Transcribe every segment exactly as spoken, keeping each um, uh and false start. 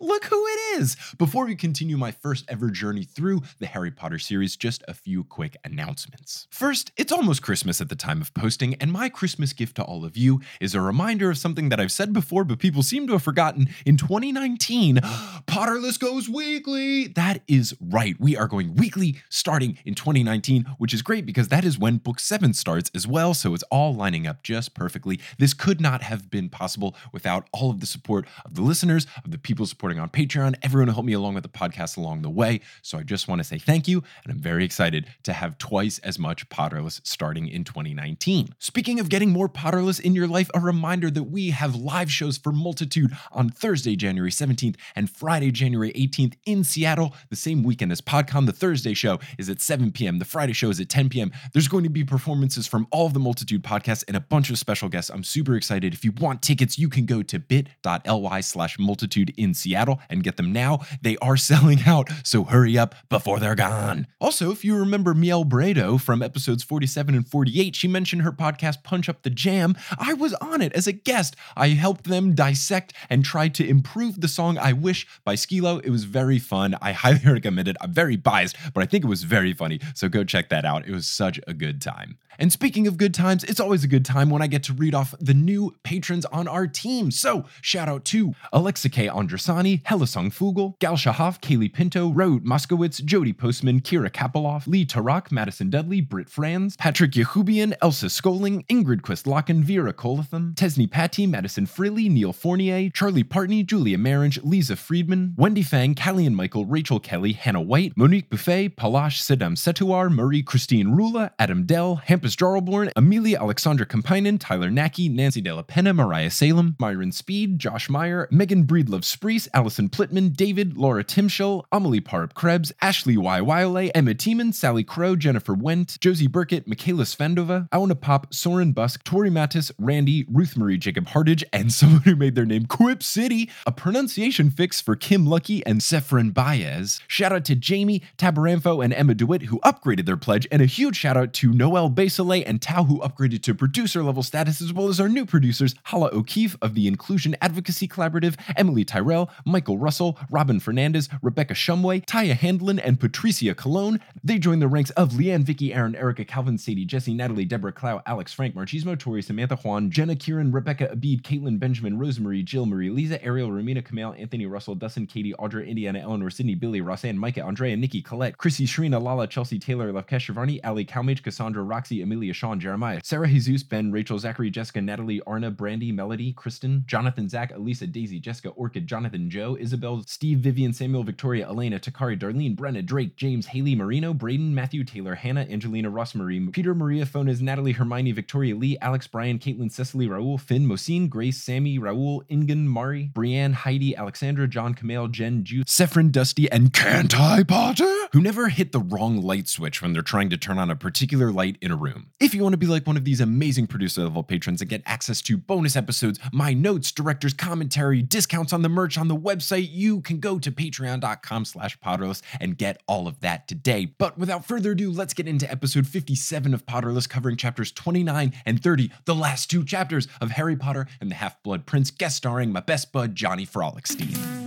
look who it is. Before we continue my first ever journey through the Harry Potter series, just a few quick announcements. First, it's almost Christmas at the time of posting, and my Christmas gift to all of you is a reminder of something that I've said before, but people seem to have forgotten. In twenty nineteen, Potterless goes weekly. That is right. We are going weekly starting in twenty nineteen, which is great because that is when book seven starts as well. So it's all lining up just perfectly. This could not have been possible without all of the support of the listeners, of the people supporting on Patreon, everyone who helped me along with the podcast along the way. So I just want to say thank you. And I'm very excited to have twice as much Potterless starting in twenty nineteen. Speaking of getting more Potterless in your life, a reminder that we have live shows for Multitude on Thursday, January seventeenth and Friday, January eighteenth in Seattle, the same weekend as PodCon. The Thursday show is at seven p.m. The Friday show is at ten p.m. There's going to be performances from all of the Multitude podcasts and a bunch of special guests. I'm super excited. If you want tickets, you can go to bit.ly slash multitude in Seattle and get them now. They are selling out, so hurry up before they're gone. Also, if you remember Miel Bredo from episodes forty-seven and forty-eight, she mentioned her podcast Punch Up the Jam. I was on it as a guest. I helped them dissect and try to improve the song I Wish by Skilo. It was very fun. I highly recommend it. I'm very biased, but I think it was very funny, so go check that out. It was such a good time. And speaking of good times, it's always a good time when I get to read off the new patrons on our team. So shout out to Alexa K. Andrasani, Helasong Fugel, Gal Shahaf, Kaylee Pinto, Raoult Moskowitz, Jody Postman, Kira Kapoloff, Lee Tarak, Madison Dudley, Britt Franz, Patrick Yahubian, Elsa Scholing, Ingrid Quist-Locken, Vera Colatham, Tesney Patty, Madison Frilly, Neil Fournier, Charlie Partney, Julia Maringe, Lisa Friedman, Wendy Fang, Callie and Michael, Rachel Kelly, Hannah White, Monique Buffet, Palash Sedam Setuar, Marie Christine Rula, Adam Dell, Hampus Jarlborn, Amelia Alexandra Kampainen, Tyler Nacky, Nancy Della Penna, Mariah Salem, Myron Speed, Josh Meyer, Megan Breedlove Spreece, Allison Plitman, David, Laura Timschel, Amelie Parup Krebs, Ashley Y. Wiley, Emma Tiemann, Sally Crow, Jennifer Wendt, Josie Burkett, Michaela Svendova, Auna Pop, Soren Busk, Tori Mattis, Randy, Ruth Marie Jacob Hardage, and someone who made their name Quip City, a pronunciation fix for Kim Lucky and Sefran Baez. Shout out to Jamie, Tabaramfo, and Emma DeWitt who upgraded their pledge, and a huge shout out to Noel Baselet and Tao who upgraded to producer level status, as well as our new producers Hala O'Keefe of the Inclusion Advocacy Collaborative, Emily Tyrell, Michael Russell, Robin Fernandez, Rebecca Shumway, Taya Handlin, and Patricia Cologne. They joined the ranks of Leanne, Vicky, Aaron, Erica, Calvin, Sadie, Jesse, Natalie, Deborah, Clow, Alex, Frank, Marchismo, Tori, Samantha, Juan, Jenna, Kieran, Rebecca, Abid, Caitlin, Benjamin, Rosemary, Jill, Marie, Lisa, Ariel, Romina, Kamal, Anthony, Russell, Dustin, Katie, Audra, Indiana, Eleanor, Sydney, Billy, Roseanne, Micah, Andrea, Nikki, Colette, Chrissy, Shrina, Lala, Chelsea, Taylor, Lavkesh, Shivarni, Ali, Calmage, Cassandra, Roxy, Amelia, Sean, Jeremiah, Sarah, Jesus, Ben, Rachel, Zachary, Jessica, Natalie, Arna, Brandy, Melody, Kristen, Jonathan, Zach, Elisa, Daisy, Jessica, Orchid, Jonathan, Joe, Isabel, Steve, Vivian, Samuel, Victoria, Elena, Takari, Darlene, Brenna, Drake, James, Haley, Marino, Braden, Matthew, Taylor, Hannah, Angelina, Rossmarie, Peter, Maria, Fonas, Natalie, Hermione, Victoria, Lee, Alex, Brian, Caitlin, Cecily, Raul, Finn, Mosine, Grace, Sammy, Raul, Ingen, Mari, Brienne, Heidi, Alexandra, John, Kamal, Jen, Juice, Sefrin, Dusty, and Can't I Potter, who never hit the wrong light switch when they're trying to turn on a particular light in a room. If you want to be like one of these amazing producer level patrons and get access to bonus episodes, my notes, director's commentary, discounts on the merch on the website, you can go to patreon.com slash Potterless and get all of that today. But without further ado, let's get into episode fifty-seven of Potterless, covering chapters twenty-nine and thirty, the last two chapters of Harry Potter and the Half-Blood Prince, guest starring my best bud, Johnny Frolickstein.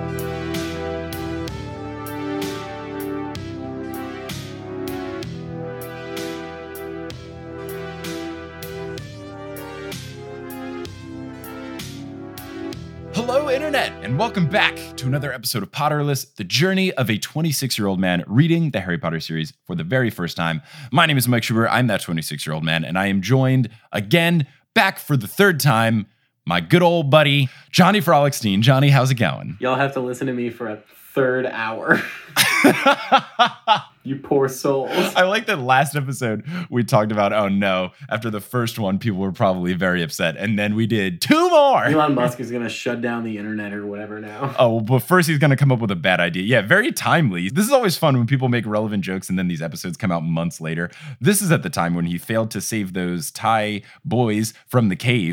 Hello, Internet, and welcome back to another episode of Potterless, the journey of a twenty-six-year-old man reading the Harry Potter series for the very first time. My name is Mike Schubert. I'm that twenty-six-year-old man, and I am joined again, back for the third time, my good old buddy, Johnny Frolickstein. Johnny, how's it going? Y'all have to listen to me for a third hour. You poor souls. I like that last episode we talked about, oh no, after the first one, people were probably very upset. And then we did two more. Elon Musk is going to shut down the internet or whatever now. Oh, but first he's going to come up with a bad idea. Yeah, very timely. This is always fun when people make relevant jokes and then these episodes come out months later. This is at the time when he failed to save those Thai boys from the cave.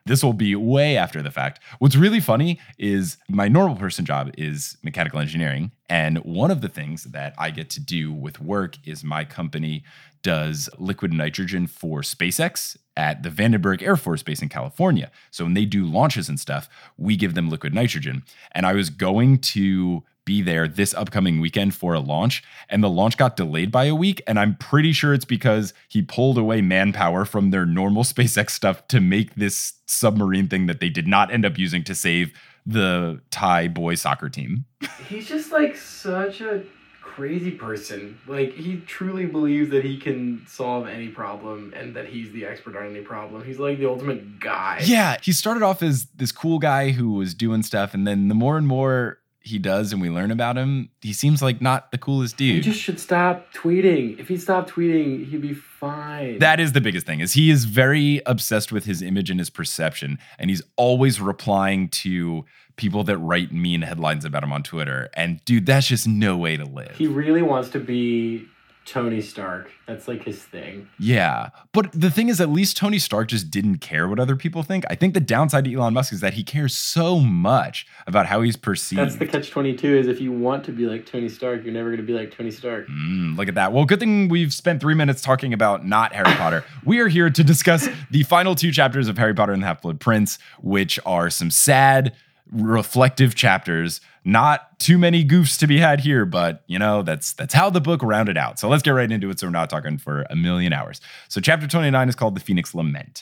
this will be way after the fact. What's really funny is my normal person job is mechanical engineering. And one of the things that I get to do with work is my company does liquid nitrogen for SpaceX at the Vandenberg Air Force Base in California. So when they do launches and stuff, we give them liquid nitrogen. And I was going to be there this upcoming weekend for a launch, and the launch got delayed by a week. And I'm pretty sure it's because he pulled away manpower from their normal SpaceX stuff to make this submarine thing that they did not end up using to save the Thai boys soccer team. He's just like such a crazy person. Like, he truly believes that he can solve any problem and that he's the expert on any problem. He's like the ultimate guy. Yeah, he started off as this cool guy who was doing stuff, and then the more and more he does and we learn about him, he seems like not the coolest dude. He just should stop tweeting. If he stopped tweeting, he'd be fine. That is the biggest thing, is he is very obsessed with his image and his perception, and he's always replying to people that write mean headlines about him on Twitter. And dude, that's just no way to live. He really wants to be Tony Stark. That's like his thing. Yeah. But the thing is, at least Tony Stark just didn't care what other people think. I think the downside to Elon Musk is that he cares so much about how he's perceived. That's the catch twenty-two, is if you want to be like Tony Stark, you're never going to be like Tony Stark. Mm, look at that. Well, good thing we've spent three minutes talking about not Harry Potter. We are here to discuss the final two chapters of Harry Potter and the Half-Blood Prince, which are some sad, reflective chapters. Not too many goofs to be had here, but you know, that's that's how the book rounded out. So let's get right into it so we're not talking for a million hours. So chapter twenty-nine is called The Phoenix Lament.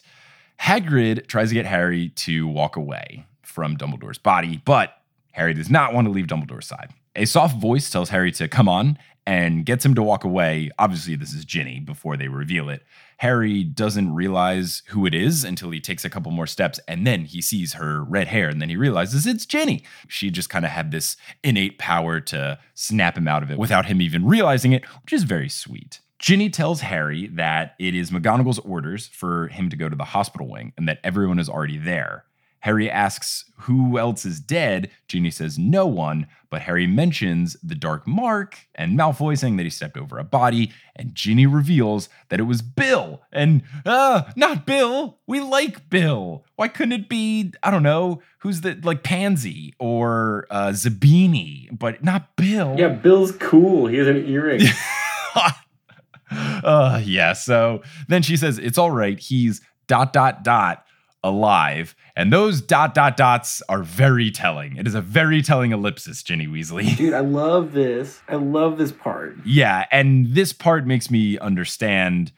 Hagrid tries to get Harry to walk away from Dumbledore's body, but Harry does not want to leave Dumbledore's side. A soft voice tells Harry to come on and gets him to walk away. Obviously, this is Ginny before they reveal it. Harry doesn't realize who it is until he takes a couple more steps, and then he sees her red hair, and then he realizes it's Ginny. She just kind of had this innate power to snap him out of it without him even realizing it, which is very sweet. Ginny tells Harry that it is McGonagall's orders for him to go to the hospital wing and that everyone is already there. Harry asks who else is dead. Ginny says no one, but Harry mentions the dark mark and Malfoy saying that he stepped over a body, and Ginny reveals that it was Bill. And, uh, not Bill. We like Bill. Why couldn't it be, I don't know, who's the, like Pansy or uh, Zabini, but not Bill? Yeah, Bill's cool. He has an earring. uh, yeah, so then she says, it's all right. He's dot, dot, dot. alive, and those dot dot dots are very telling. It is a very telling ellipsis, Ginny Weasley. Dude, I love this. I love this part. Yeah, and this part makes me understand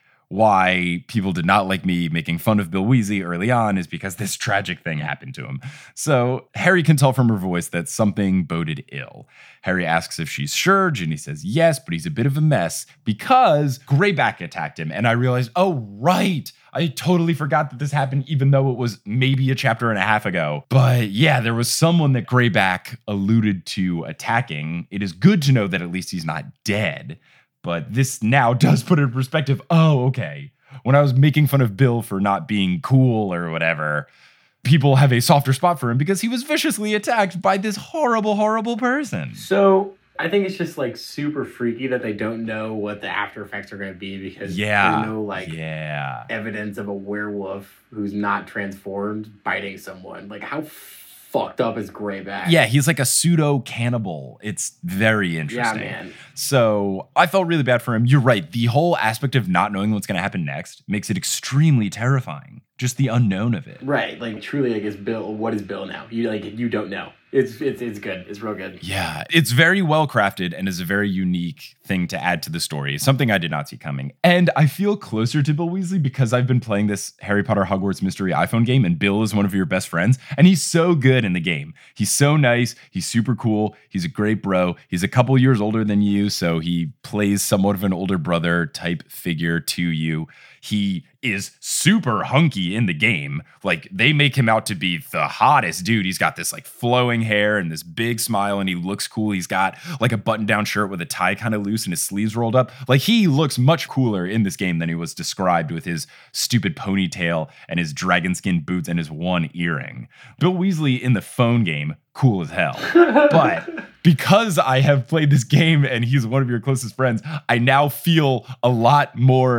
why people did not like me making fun of Bill Weasley early on, is because this tragic thing happened to him. So Harry can tell from her voice that something boded ill. Harry asks if she's sure. Ginny says yes, but he's a bit of a mess because Greyback attacked him. And I realized, oh, right. I totally forgot that this happened, even though it was maybe a chapter and a half ago. But yeah, there was someone that Greyback alluded to attacking. It is good to know that at least he's not dead. But this now does put it in perspective. Oh, okay. When I was making fun of Bill for not being cool or whatever, people have a softer spot for him because he was viciously attacked by this horrible, horrible person. So I think it's just like super freaky that they don't know what the after effects are going to be, because yeah, there's no like yeah. evidence of a werewolf who's not transformed biting someone. Like, how fucked up is Greyback? Yeah, he's like a pseudo cannibal. It's very interesting. Yeah, man. So I felt really bad for him. You're right. The whole aspect of not knowing what's going to happen next makes it extremely terrifying. Just the unknown of it. Right. Like, truly, I guess Bill, what is Bill now? You like, you don't know. It's it's it's good. It's real good. Yeah, it's very well crafted and is a very unique thing to add to the story. Something I did not see coming. And I feel closer to Bill Weasley because I've been playing this Harry Potter Hogwarts Mystery iPhone game, and Bill is one of your best friends, and he's so good in the game. He's so nice. He's super cool. He's a great bro. He's a couple years older than you, so he plays somewhat of an older brother type figure to you. He is super hunky in the game. Like, they make him out to be the hottest dude. He's got this like flowing hair and this big smile, and he looks cool. He's got like a button-down shirt with a tie kind of loose and his sleeves rolled up. Like, he looks much cooler in this game than he was described with his stupid ponytail and his dragon skin boots and his one earring. Bill Weasley in the phone game, cool as hell. But because I have played this game and he's one of your closest friends, I now feel a lot more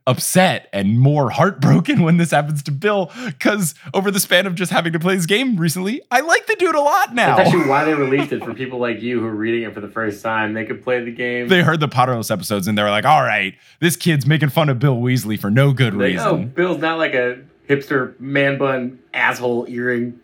upset and more heartbroken when this happens to Bill, because over the span of just having to play this game recently, I like the dude a lot now. That's actually why they released it for people like you who are reading it for the first time. They could play the game. They heard the Potterless episodes and they were like, all right, this kid's making fun of Bill Weasley for no good Like, reason. oh, Bill's not like a hipster man bun asshole earring.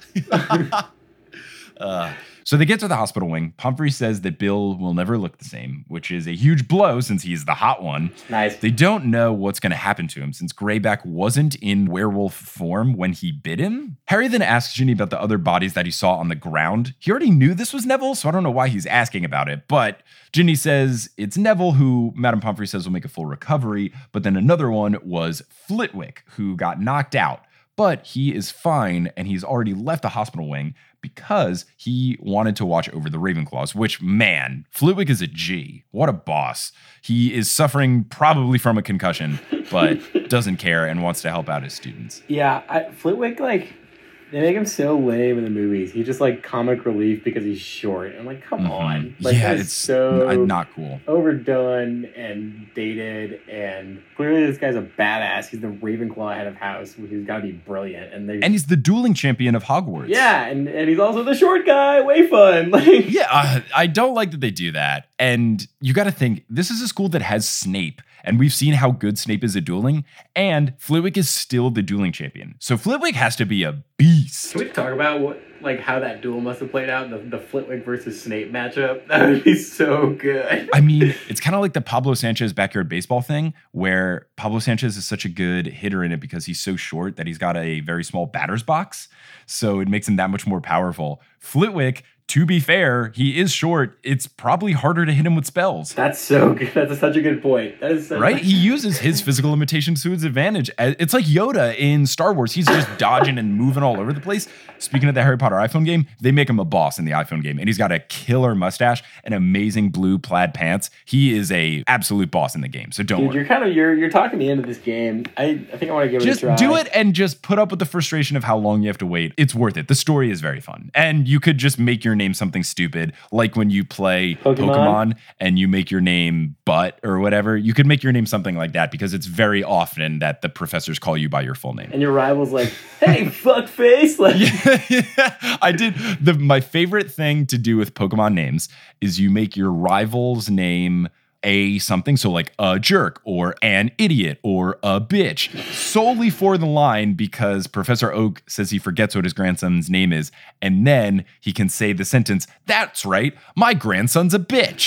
uh, so they get to the hospital wing. Pumphrey says that Bill will never look the same, which is a huge blow since he's the hot one. Nice. They don't know what's going to happen to him since Greyback wasn't in werewolf form when he bit him. Harry then asks Ginny about the other bodies that he saw on the ground. He already knew this was Neville, so I don't know why he's asking about it, but Ginny says it's Neville, who Madame Pumphrey says will make a full recovery, but then another one was Flitwick, who got knocked out. But he is fine, and he's already left the hospital wing because he wanted to watch over the Ravenclaws, which, man, Flitwick is a G. What a boss. He is suffering probably from a concussion, but doesn't care and wants to help out his students. Yeah, I, Flitwick, like, they make him so lame in the movies. He's just, like, comic relief because he's short. I'm like, come mm-hmm. on. Like, yeah, it's so n- not cool. Overdone and dated, and clearly this guy's a badass. He's the Ravenclaw head of house. He's got to be brilliant. And they and he's the dueling champion of Hogwarts. Yeah, and, and he's also the short guy. Way fun. Like, yeah, uh, I don't like that they do that. And you got to think, this is a school that has Snape. And we've seen how good Snape is at dueling, and Flitwick is still the dueling champion. So Flitwick has to be a beast. Can we talk about what, like, how that duel must have played out, the, the Flitwick versus Snape matchup? That would be so good. I mean, it's kind of like the Pablo Sanchez backyard baseball thing, where Pablo Sanchez is such a good hitter in it because he's so short that he's got a very small batter's box. So it makes him that much more powerful. Flitwick, to be fair, he is short. It's probably harder to hit him with spells. That's so good. That's a, such a good point. That is so right. He uses his physical limitations to his advantage. It's like Yoda in Star Wars. He's just dodging and moving all over the place. Speaking of the Harry Potter iPhone game, they make him a boss in the iPhone game, and he's got a killer mustache and amazing blue plaid pants. He is a absolute boss in the game. So don't Dude, worry. You're kind of you're you're talking me into this game. I, I think I want to give just it a try. Just do it and just put up with the frustration of how long you have to wait. It's worth it. The story is very fun, and you could just make your name something stupid, like when you play Pokemon, Pokemon and you make your name Butt or whatever. You could make your name something like that because it's very often that the professors call you by your full name. And your rival's like, "Hey, fuck face!" Like, yeah, yeah. I did the my favorite thing to do with Pokemon names is you make your rival's name a something, so like a jerk or an idiot or a bitch, solely for the line because Professor Oak says he forgets what his grandson's name is, and then he can say the sentence, "That's right, my grandson's a bitch."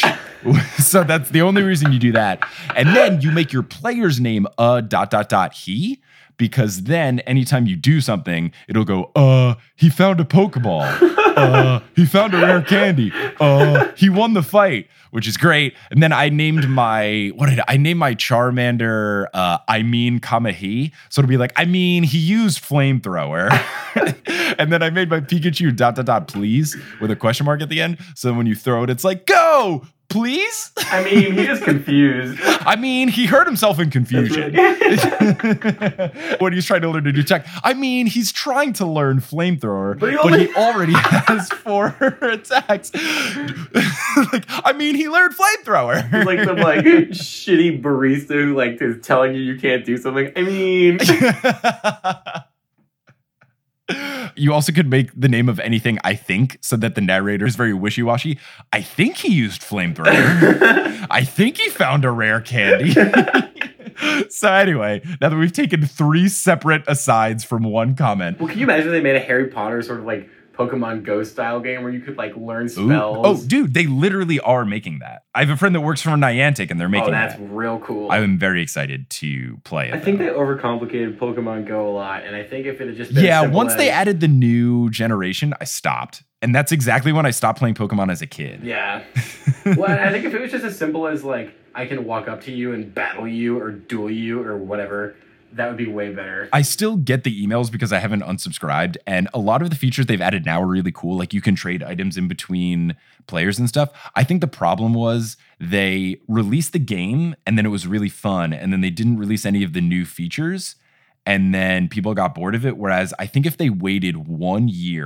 So that's the only reason you do that. And then you make your player's name a dot dot dot he, because then anytime you do something, it'll go, uh, he found a Pokeball. Uh, he found a rare candy. Uh, he won the fight, which is great. And then I named my, what did I, I named my Charmander, uh, I mean, comma he. So it'll be like, I mean, he used flamethrower. And then I made my Pikachu dot, dot, dot, please, with a question mark at the end. So when you throw it, it's like, go, please. I mean, he is confused. I mean, he hurt himself in confusion. When he's trying to learn to do tech. I mean, he's trying to learn flamethrower, but he, but he already has four attacks. Like, I mean, he learned flamethrower. He's like some like shitty barista who like is telling you you can't do something. I mean. You also could make the name of anything, I think, so that the narrator is very wishy-washy. I think he used flamethrower. I think he found a rare candy. So anyway, now that we've taken three separate asides from one comment. Well, can you imagine they made a Harry Potter sort of like Pokemon Go style game where you could like learn spells? Ooh. Oh, dude, they literally are making that. I have a friend that works for Niantic and they're making that. Oh, that's that. real cool. I'm very excited to play it. I think though. they overcomplicated Pokemon Go a lot, and I think if it had just been Yeah, simple once as, they added the new generation, I stopped. And that's exactly when I stopped playing Pokemon as a kid. Yeah. Well, I think if it was just as simple as like I can walk up to you and battle you or duel you or whatever, that would be way better. I still get the emails because I haven't unsubscribed, and a lot of the features they've added now are really cool. Like you can trade items in between players and stuff. I think the problem was they released the game and then it was really fun, and then they didn't release any of the new features, and then people got bored of it. Whereas I think if they waited one year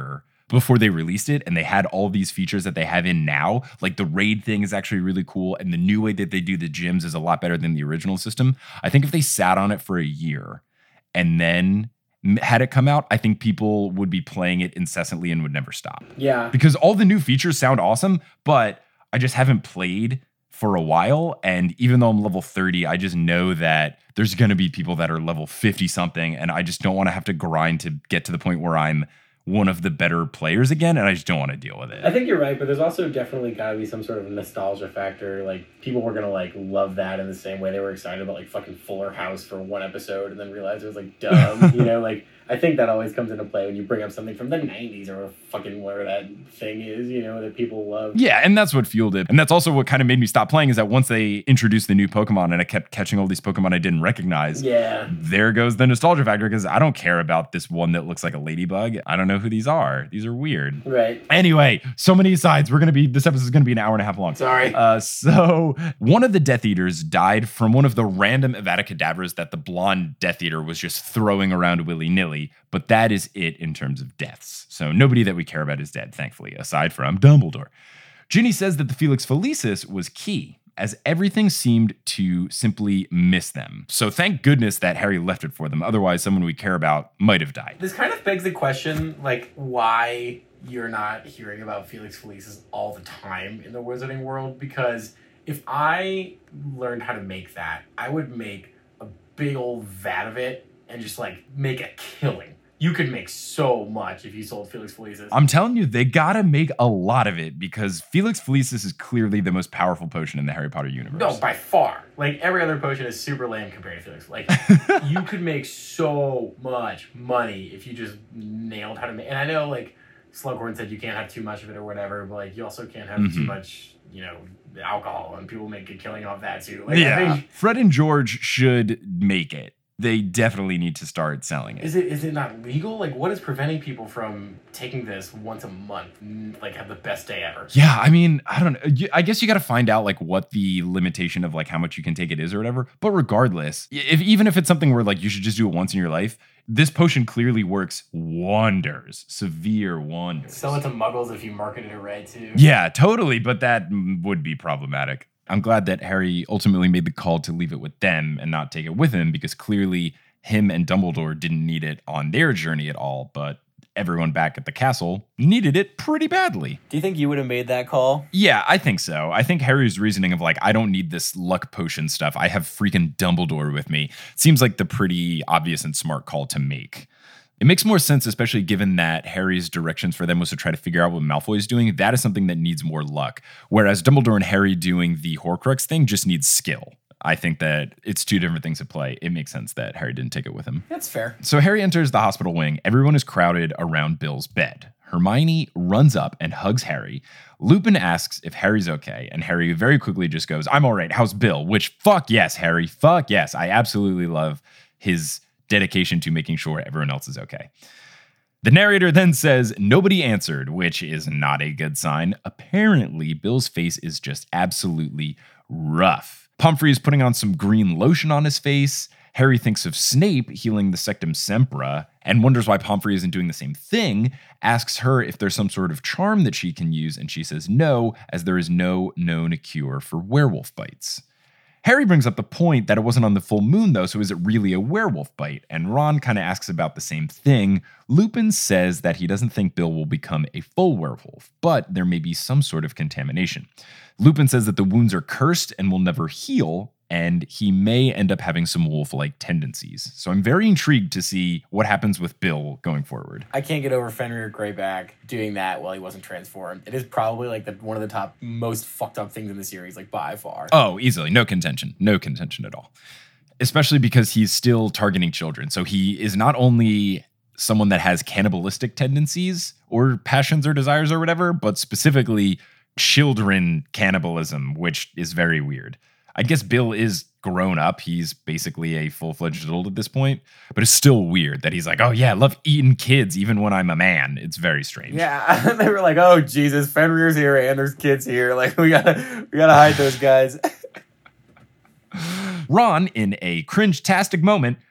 before they released it, and they had all these features that they have in now. Like the raid thing is actually really cool, and the new way that they do the gyms is a lot better than the original system. I think if they sat on it for a year and then had it come out, I think people would be playing it incessantly and would never stop. Yeah. Because all the new features sound awesome, but I just haven't played for a while. And even though I'm level thirty, I just know that there's going to be people that are level fifty something. And I just don't want to have to grind to get to the point where I'm one of the better players again. And I just don't want to deal with it. I think you're right, but there's also definitely got to be some sort of nostalgia factor. Like, people were going to, like, love that in the same way they were excited about, like, fucking Fuller House for one episode and then realize it was, like, dumb. You know, like, I think that always comes into play when you bring up something from the nineties or fucking where that thing is, you know, that people love. Yeah, and that's what fueled it. And that's also what kind of made me stop playing, is that once they introduced the new Pokemon and I kept catching all these Pokemon I didn't recognize, yeah, there goes the nostalgia factor, because I don't care about this one that looks like a ladybug. I don't know who these are. These are weird. Right. Anyway, so many asides. We're going to be, this episode is going to be an hour and a half long. Sorry. Uh, so one of the Death Eaters died from one of the random Avada Kedavras that the blonde Death Eater was just throwing around willy-nilly. But that is it in terms of deaths. So nobody that we care about is dead, thankfully, aside from Dumbledore. Ginny says that the Felix Felicis was key, as everything seemed to simply miss them. So thank goodness that Harry left it for them. Otherwise, someone we care about might have died. This kind of begs the question, like, why you're not hearing about Felix Felicis all the time in the wizarding world. Because if I learned how to make that, I would make a big old vat of it and just, like, make a killing. You could make so much if you sold Felix Felicis. I'm telling you, they gotta make a lot of it, because Felix Felicis is clearly the most powerful potion in the Harry Potter universe. No, by far. Like, every other potion is super lame compared to Felix. Like, you could make so much money if you just nailed how to make. And I know, like, Slughorn said you can't have too much of it or whatever, but, like, you also can't have mm-hmm. too much, you know, alcohol, and people make a killing off that too. Like, yeah, I think Fred and George should make it. They definitely need to start selling it. Is it is it not legal? Like, what is preventing people from taking this once a month, like, have the best day ever? Yeah, I mean, I don't know. I guess you got to find out, like, what the limitation of, like, how much you can take it is or whatever. But regardless, if even if it's something where, like, you should just do it once in your life, this potion clearly works wonders, severe wonders. Sell it to muggles if you marketed it right, too. Yeah, totally, but that would be problematic. I'm glad that Harry ultimately made the call to leave it with them and not take it with him, because clearly him and Dumbledore didn't need it on their journey at all, but everyone back at the castle needed it pretty badly. Do you think you would have made that call? Yeah, I think so. I think Harry's reasoning of, like, I don't need this luck potion stuff, I have freaking Dumbledore with me, seems like the pretty obvious and smart call to make. It makes more sense, especially given that Harry's directions for them was to try to figure out what Malfoy's doing. That is something that needs more luck. Whereas Dumbledore and Harry doing the Horcrux thing just needs skill. I think that it's two different things at play. It makes sense that Harry didn't take it with him. That's fair. So Harry enters the hospital wing. Everyone is crowded around Bill's bed. Hermione runs up and hugs Harry. Lupin asks if Harry's okay, and Harry very quickly just goes, I'm all right, how's Bill? Which, fuck yes, Harry, fuck yes. I absolutely love his dedication to making sure everyone else is okay. The narrator then says nobody answered, which is not a good sign. Apparently, Bill's face is just absolutely rough. Pomfrey is putting on some green lotion on his face. Harry thinks of Snape healing the Sectum Sempra and wonders why Pomfrey isn't doing the same thing, asks her if there's some sort of charm that she can use, and she says no, as there is no known cure for werewolf bites. Harry brings up the point that it wasn't on the full moon, though, so is it really a werewolf bite? And Ron kind of asks about the same thing. Lupin says that he doesn't think Bill will become a full werewolf, but there may be some sort of contamination. Lupin says that the wounds are cursed and will never heal, and he may end up having some wolf-like tendencies. So I'm very intrigued to see what happens with Bill going forward. I can't get over Fenrir Greyback doing that while he wasn't transformed. It is probably like the, one of the top most fucked up things in the series, like by far. Oh, easily. No contention. No contention at all. Especially because he's still targeting children. So he is not only someone that has cannibalistic tendencies or passions or desires or whatever, but specifically children cannibalism, which is very weird. I guess Bill is grown up. He's basically a full-fledged adult at this point, but it's still weird that he's like, oh yeah, I love eating kids even when I'm a man. It's very strange. Yeah, they were like, oh Jesus, Fenrir's here and there's kids here. Like, we gotta, we gotta hide those guys. Ron, in a cringe-tastic moment,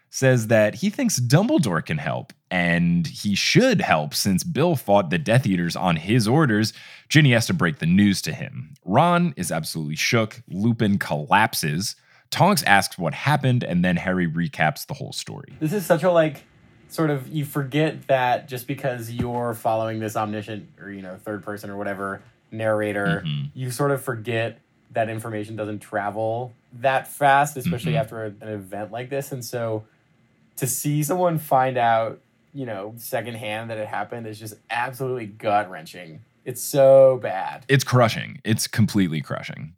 says that he thinks Dumbledore can help, and he should help since Bill fought the Death Eaters on his orders. Ginny has to break the news to him. Ron is absolutely shook. Lupin collapses. Tonks asks what happened, and then Harry recaps the whole story. This is such a, like, sort of, you forget that just because you're following this omniscient or, you know, third person or whatever narrator, mm-hmm. you sort of forget that information doesn't travel that fast, especially mm-hmm. after an event like this. And so to see someone find out, you know, secondhand that it happened is just absolutely gut-wrenching. It's so bad. It's crushing. It's completely crushing.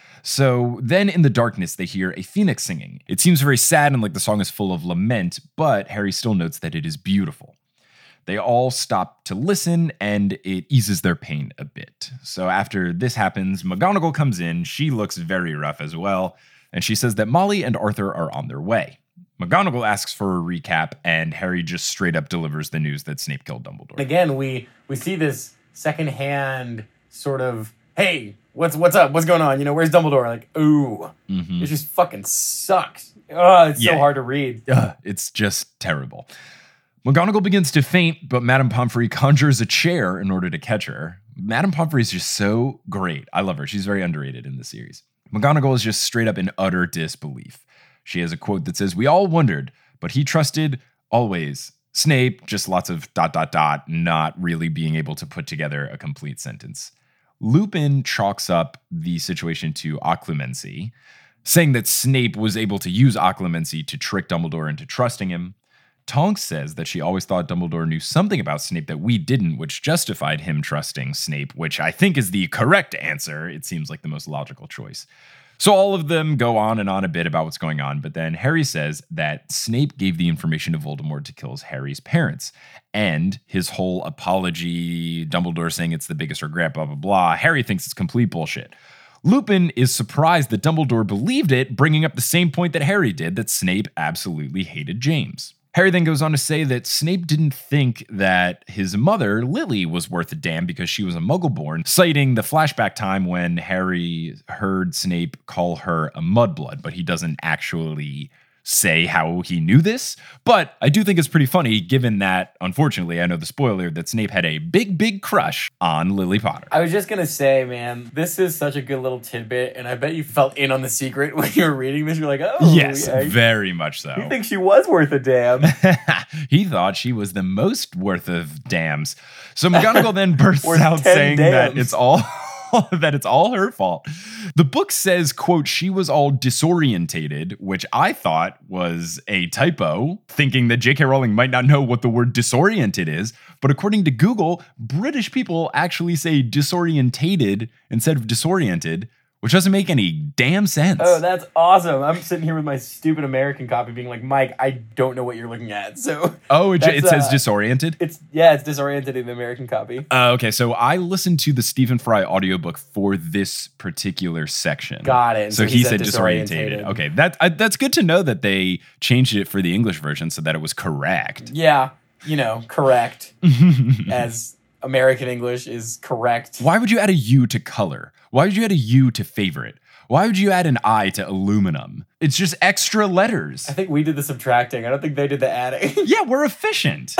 So then in the darkness, they hear a phoenix singing. It seems very sad and like the song is full of lament, but Harry still notes that it is beautiful. They all stop to listen, and it eases their pain a bit. So after this happens, McGonagall comes in. She looks very rough as well, and she says that Molly and Arthur are on their way. McGonagall asks for a recap, and Harry just straight up delivers the news that Snape killed Dumbledore. Again, we we see this secondhand sort of, hey, what's what's up? What's going on? You know, where's Dumbledore? Like, ooh, mm-hmm. It just fucking sucks. Oh, it's yeah. so hard to read. Uh, it's just terrible. McGonagall begins to faint, but Madame Pomfrey conjures a chair in order to catch her. Madame Pomfrey is just so great. I love her. She's very underrated in the series. McGonagall is just straight up in utter disbelief. She has a quote that says, "We all wondered, but he trusted always." Snape, just lots of dot, dot, dot, not really being able to put together a complete sentence. Lupin chalks up the situation to occlumency, saying that Snape was able to use occlumency to trick Dumbledore into trusting him. Tonks says that she always thought Dumbledore knew something about Snape that we didn't, which justified him trusting Snape, which I think is the correct answer. It seems like the most logical choice. So all of them go on and on a bit about what's going on, but then Harry says that Snape gave the information to Voldemort to kill Harry's parents. And his whole apology, Dumbledore saying it's the biggest regret, blah, blah, blah, Harry thinks it's complete bullshit. Lupin is surprised that Dumbledore believed it, bringing up the same point that Harry did, that Snape absolutely hated James. Harry then goes on to say that Snape didn't think that his mother, Lily, was worth a damn because she was a Muggle-born, citing the flashback time when Harry heard Snape call her a mudblood, but he doesn't actually say how he knew this. But I do think it's pretty funny, given that, unfortunately, I know the spoiler, that Snape had a big, big crush on Lily Potter. I was just going to say, man, this is such a good little tidbit, and I bet you felt in on the secret when you were reading this. You're like, oh, yes, yeah, very much so. You think she was worth a damn. He thought she was the most worth of damns. So McGonagall then bursts Worth out ten saying damns. that it's all... that it's all her fault. The book says, quote, she was all disorientated, which I thought was a typo, thinking that J K Rowling might not know what the word disoriented is. But according to Google, British people actually say disorientated instead of disoriented, which doesn't make any damn sense. Oh, that's awesome. I'm sitting here with my stupid American copy being like, Mike, I don't know what you're looking at. So Oh, it, it says uh, disoriented? It's yeah, it's disoriented in the American copy. Uh, okay, so I listened to the Stephen Fry audiobook for this particular section. Got it. And So, so he, he said said disorientated. disorientated. Okay, that I, that's good to know that they changed it for the English version so that it was correct. Yeah, you know, correct. As American English is correct. Why would you add a U to color? Why would you add a U to favorite? Why would you add an I to aluminum? It's just extra letters. I think we did the subtracting. I don't think they did the adding. Yeah, we're efficient.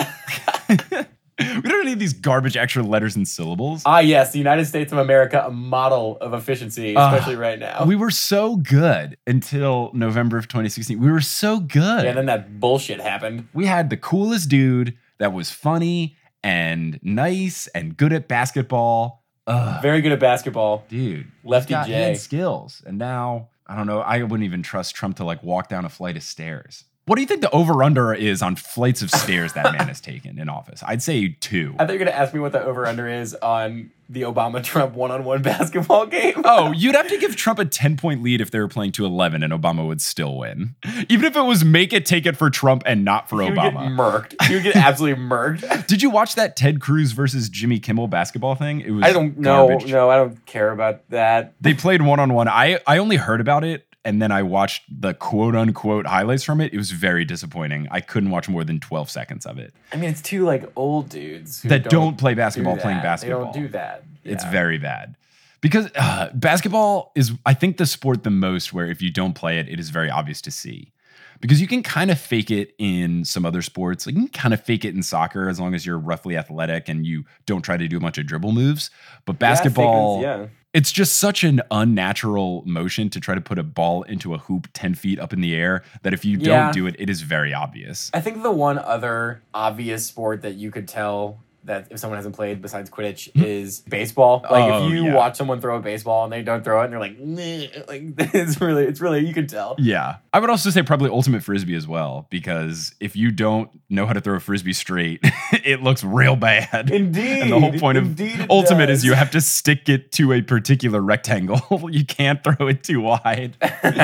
We don't need these garbage extra letters and syllables. Ah, yes, the United States of America, a model of efficiency, especially uh, right now. We were so good until November of twenty sixteen. We were so good. Yeah, and then that bullshit happened. We had the coolest dude that was funny and nice and good at basketball. Ugh. Very good at basketball. Dude. Lefty got, J. He had skills. And now, I don't know, I wouldn't even trust Trump to like walk down a flight of stairs. What do you think the over-under is on flights of stairs that man has taken in office? I'd say two. I thought you were going to ask me what the over-under is on the Obama-Trump one-on-one basketball game. Oh, you'd have to give Trump a ten-point lead if they were playing to eleven and Obama would still win. Even if it was make it, take it for Trump and not for he would Obama. get murked. He would get absolutely murked. Did you watch that Ted Cruz versus Jimmy Kimmel basketball thing? It was I don't know. garbage. No, I don't care about that. They played one-on-one. I, I only heard about it, and then I watched the quote-unquote highlights from it. It was very disappointing. I couldn't watch more than twelve seconds of it. I mean, it's two like old dudes who That don't, don't play basketball do playing that. basketball. They don't do that. It's Yeah. very bad. Because uh, basketball is, I think, the sport the most where if you don't play it, it is very obvious to see. because you can kind of fake it in some other sports. Like you can kind of fake it in soccer as long as you're roughly athletic and you don't try to do a bunch of dribble moves. But basketball, yeah, yeah. It's just such an unnatural motion to try to put a ball into a hoop ten feet up in the air that if you Yeah. don't do it, it is very obvious. I think the one other obvious sport that you could tell that if someone hasn't played besides Quidditch is baseball. Like Oh, if you yeah. watch someone throw a baseball and they don't throw it and they're like, "Meh," like it's really, it's really, you can tell. Yeah. I would also say probably ultimate frisbee as well, because if you don't know how to throw a frisbee straight, it looks real bad. Indeed. And the whole point of Indeed it ultimate does. is you have to stick it to a particular rectangle. You can't throw it too wide.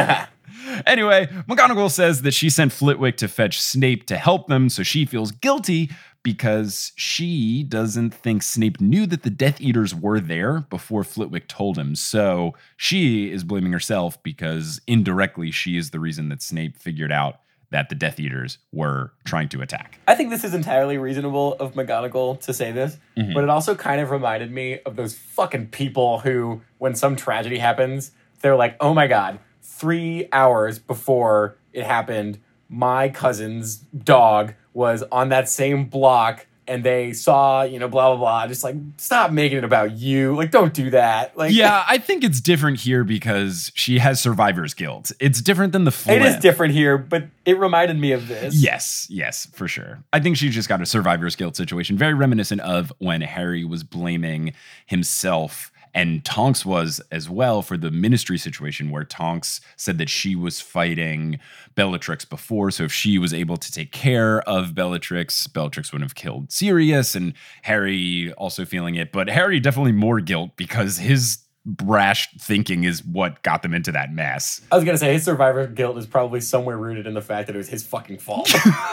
Anyway, McGonagall says that she sent Flitwick to fetch Snape to help them, so she feels guilty because she doesn't think Snape knew that the Death Eaters were there before Flitwick told him. So she is blaming herself because indirectly she is the reason that Snape figured out that the Death Eaters were trying to attack. I think this is entirely reasonable of McGonagall to say this, Mhm. but it also kind of reminded me of those fucking people who, when some tragedy happens, they're like, oh my God, three hours before it happened, my cousin's dog was on that same block and they saw, you know, blah, blah, blah. Just like, stop making it about you. Like, don't do that. Like, Yeah, I think it's different here because she has survivor's guilt. It's different than the flip. it is different here, but it reminded me of this. Yes, yes, for sure. I think she just got a survivor's guilt situation, very reminiscent of when Harry was blaming himself, and Tonks was as well, for the Ministry situation where Tonks said that she was fighting Bellatrix before. So if she was able to take care of Bellatrix, Bellatrix wouldn't have killed Sirius, and Harry also feeling it. But Harry definitely more guilt because his brash thinking is what got them into that mess. I was going to say, his survivor guilt is probably somewhere rooted in the fact that it was his fucking fault.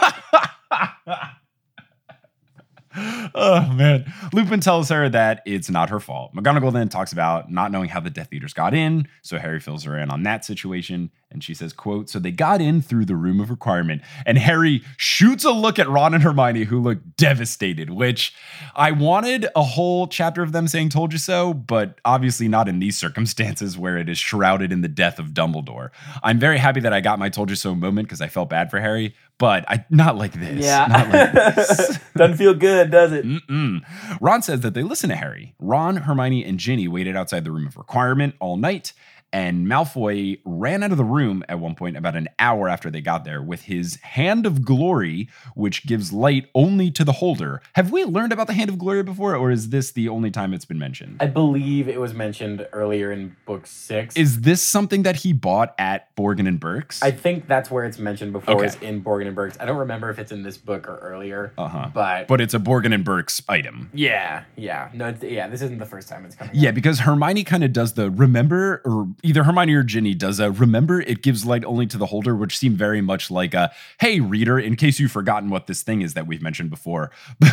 Oh, man. Lupin tells her that it's not her fault. McGonagall then talks about not knowing how the Death Eaters got in, so Harry fills her in on that situation, and she says, quote, so they got in through the Room of Requirement, and Harry shoots a look at Ron and Hermione, who look devastated, which I wanted a whole chapter of them saying told you so, but obviously not in these circumstances where it is shrouded in the death of Dumbledore. I'm very happy that I got my told you so moment because I felt bad for Harry, but I not like this. Yeah. Not like this. Doesn't feel good, does it? Mm-mm. Ron says that they listen to Harry. Ron, Hermione, and Ginny waited outside the Room of Requirement all night, and Malfoy ran out of the room at one point about an hour after they got there with his Hand of Glory, which gives light only to the holder. Have we learned about the Hand of Glory before, or is this the only time it's been mentioned? I believe it was mentioned earlier in book six. Is this something that he bought at Borgin and Burke's? I think that's where it's mentioned before. Okay. Is in Borgin and Burke's. I don't remember if it's in this book or earlier. Uh-huh. But, But it's a Borgin and Burke's item. yeah, yeah, no, it's, yeah. This isn't the first time it's coming. Yeah, up. because Hermione kind of does the remember, or either Hermione or Ginny does a remember it gives light only to the holder, which seemed very much like a, hey, reader, in case you've forgotten what this thing is that we've mentioned before.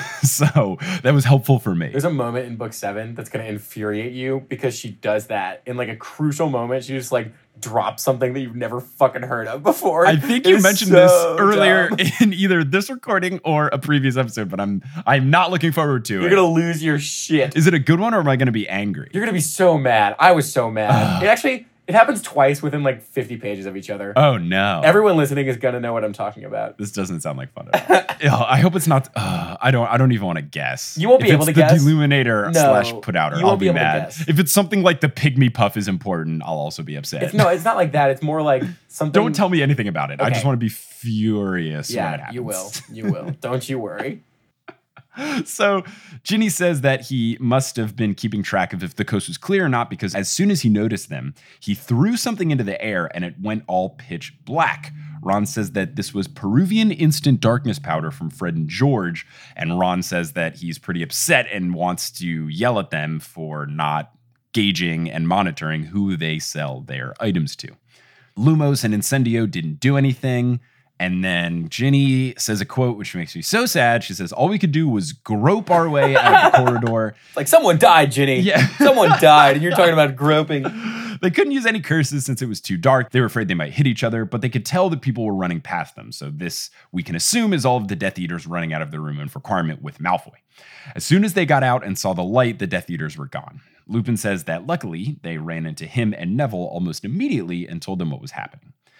So that was helpful for me. There's a moment in book seven that's gonna infuriate you because she does that in like a crucial moment. She just like drops something that you've never fucking heard of before. I think It you is mentioned so this earlier dumb. in either this recording or a previous episode, but I'm I'm not looking forward to You're it. gonna lose your shit. Is it a good one or am I going to be angry? You're gonna be so mad. I was so mad. It actually it happens twice within like fifty pages of each other. Oh no. Everyone listening is gonna know what I'm talking about. This doesn't sound like fun at all. Ugh, I hope it's not. Uh, I don't. I don't even want to guess. You won't be if able it's to the guess. Deluminator No, slash put outer. you I'll won't be, be able to mad. guess. If it's something like the Pygmy Puff is important, I'll also be upset. It's no, it's not like that. It's more like something. Don't tell me anything about it. I Okay. just want to be furious when it Yeah, happens. you will. You will. Don't you worry. So Ginny says that he must have been keeping track of if the coast was clear or not, because as soon as he noticed them, he threw something into the air and it went all pitch black. Ron says that this was Peruvian instant darkness powder from Fred and George, and Ron says that he's pretty upset and wants to yell at them for not gauging and monitoring who they sell their items to. Lumos and Incendio didn't do anything. And then Ginny says a quote which makes me so sad. She says, all we could do was grope our way out of the corridor. Like someone died, Ginny. Yeah. Someone died, and you're talking about groping. They couldn't use any curses since it was too dark. They were afraid they might hit each other, but they could tell that people were running past them. So this, we can assume, is all of the Death Eaters running out of the room of requirement with Malfoy. As soon as they got out and saw the light, the Death Eaters were gone. Lupin says that luckily they ran into him and Neville almost immediately and told them what was happening.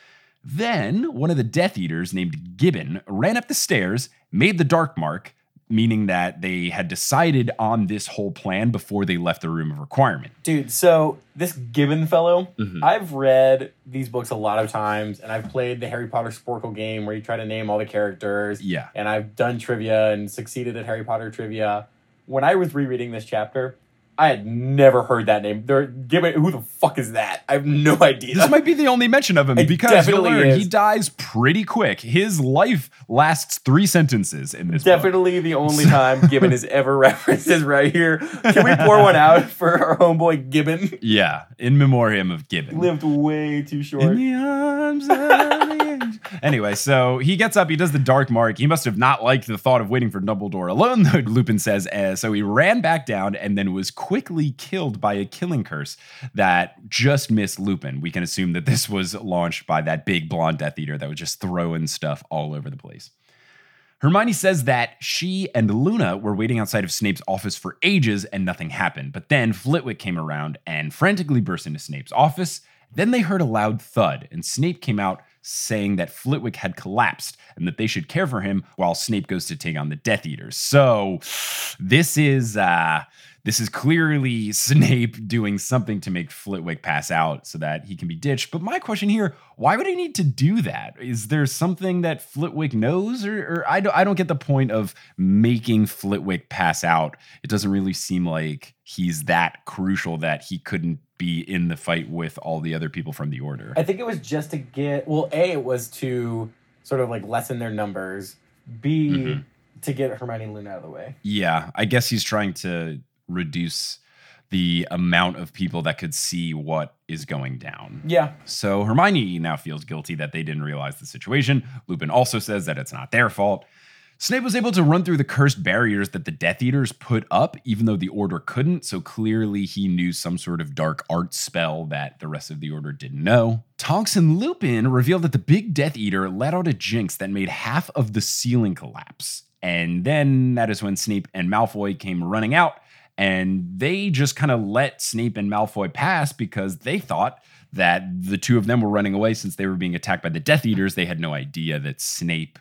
Then one of the Death Eaters named Gibbon ran up the stairs, made the dark mark, meaning that they had decided on this whole plan before they left the room of requirement. Dude, so this Gibbon fellow, Mhm. I've read these books a lot of times, and I've played the Harry Potter Sporkle game where you try to name all the characters. Yeah. And I've done trivia and succeeded at Harry Potter trivia. When I was rereading this chapter, I had never heard that name. There, Gibbon, who the fuck is that? I have no idea. This might be the only mention of him It because you'll definitely learn is. he dies pretty quick. His life lasts three sentences in this book. Definitely the only time Gibbon is ever referenced is right here. Can we pour one out for our homeboy Gibbon? Yeah, in memoriam of Gibbon. Lived way too short. In the arms of the angel. Anyway, so he gets up, he does the dark mark. He must have not liked the thought of waiting for Dumbledore alone, though, Lupin says. Uh, so he ran back down and then was quickly killed by a killing curse that just missed Lupin. We can assume that this was launched by that big blonde Death Eater that was just throwing stuff all over the place. Hermione says that she and Luna were waiting outside of Snape's office for ages and nothing happened. But then Flitwick came around and frantically burst into Snape's office. Then they heard a loud thud, and Snape came out saying that Flitwick had collapsed and that they should care for him while Snape goes to take on the Death Eaters. So this is uh, this is clearly Snape doing something to make Flitwick pass out so that he can be ditched. But my question here, why would he need to do that? Is there something that Flitwick knows? Or, or I, don't, I don't get the point of making Flitwick pass out. It doesn't really seem like he's that crucial that he couldn't be in the fight with all the other people from the Order. I think it was just to get, well, A, it was to sort of like lessen their numbers. B, Mm-hmm. to get Hermione and Luna out of the way. Yeah, I guess he's trying to reduce the amount of people that could see what is going down. Yeah. So Hermione now feels guilty that they didn't realize the situation. Lupin also says that it's not their fault. Snape was able to run through the cursed barriers that the Death Eaters put up, even though the Order couldn't, so clearly he knew some sort of dark art spell that the rest of the Order didn't know. Tonks and Lupin revealed that the big Death Eater let out a jinx that made half of the ceiling collapse. And then that is when Snape and Malfoy came running out, and they just kind of let Snape and Malfoy pass because they thought that the two of them were running away since they were being attacked by the Death Eaters. They had no idea that Snape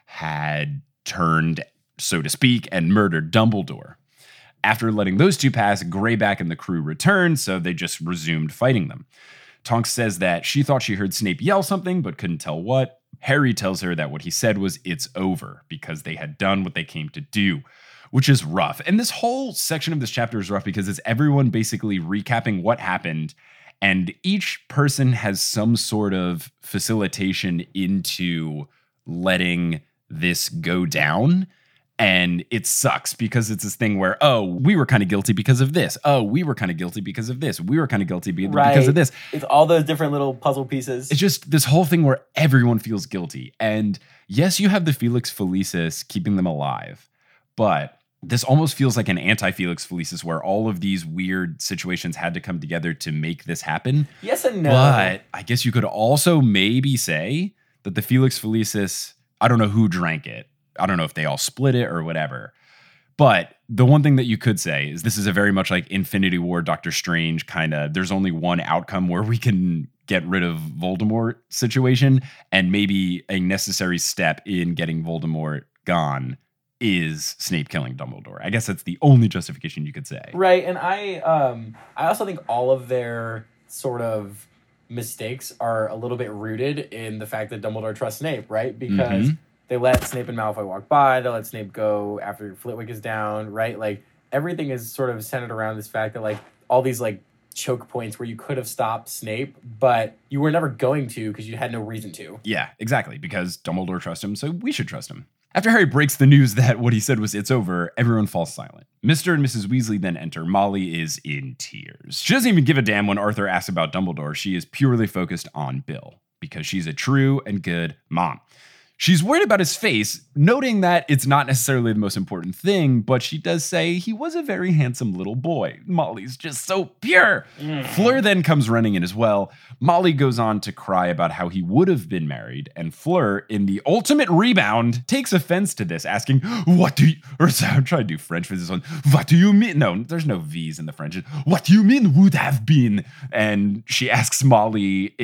had turned, so to speak, and murdered Dumbledore. After letting those two pass, Greyback and the crew returned, so they just resumed fighting them. Tonks says that she thought she heard Snape yell something, but couldn't tell what. Harry tells her that what he said was, "It's over," because they had done what they came to do, which is rough. And this whole section of this chapter is rough because it's everyone basically recapping what happened, and each person has some sort of facilitation into letting this go down. And it sucks because it's this thing where, oh, we were kind of guilty because of this. Oh, we were kind of guilty because of this. We were kind of guilty be- Right. because of this. It's all those different little puzzle pieces. It's just this whole thing where everyone feels guilty. And yes, you have the Felix Felicis keeping them alive, but this almost feels like an anti-Felix Felicis where all of these weird situations had to come together to make this happen. Yes and no. But I guess you could also maybe say that the Felix Felicis, I don't know who drank it. I don't know if they all split it or whatever. But the one thing that you could say is this is a very much like Infinity War, Doctor Strange kind of, there's only one outcome where we can get rid of Voldemort situation, and maybe a necessary step in getting Voldemort gone is Snape killing Dumbledore. I guess that's the only justification you could say. Right, and I um I also think all of their sort of mistakes are a little bit rooted in the fact that Dumbledore trusts Snape, right? Because Mhm. they let Snape and Malfoy walk by, they let Snape go after Flitwick is down, right? Like everything is sort of centered around this fact that like all these like choke points where you could have stopped Snape, but you were never going to because you had no reason to. Yeah, exactly, because Dumbledore trusts him, so we should trust him. After Harry breaks the news that what he said was "it's over," everyone falls silent. Mister and Missus Weasley then enter. Molly is in tears. She doesn't even give a damn when Arthur asks about Dumbledore. She is purely focused on Bill, because she's a true and good mom. She's worried about his face, noting that it's not necessarily the most important thing, but she does say he was a very handsome little boy. Molly's just so pure. Mm. Fleur then comes running in as well. Molly goes on to cry about how he would have been married, and Fleur, in the ultimate rebound, takes offense to this, asking, "What do you..." Or I'm trying to do French for this one. "What do you mean?" No, there's no V's in the French. "What do you mean would have been?" And she asks Molly if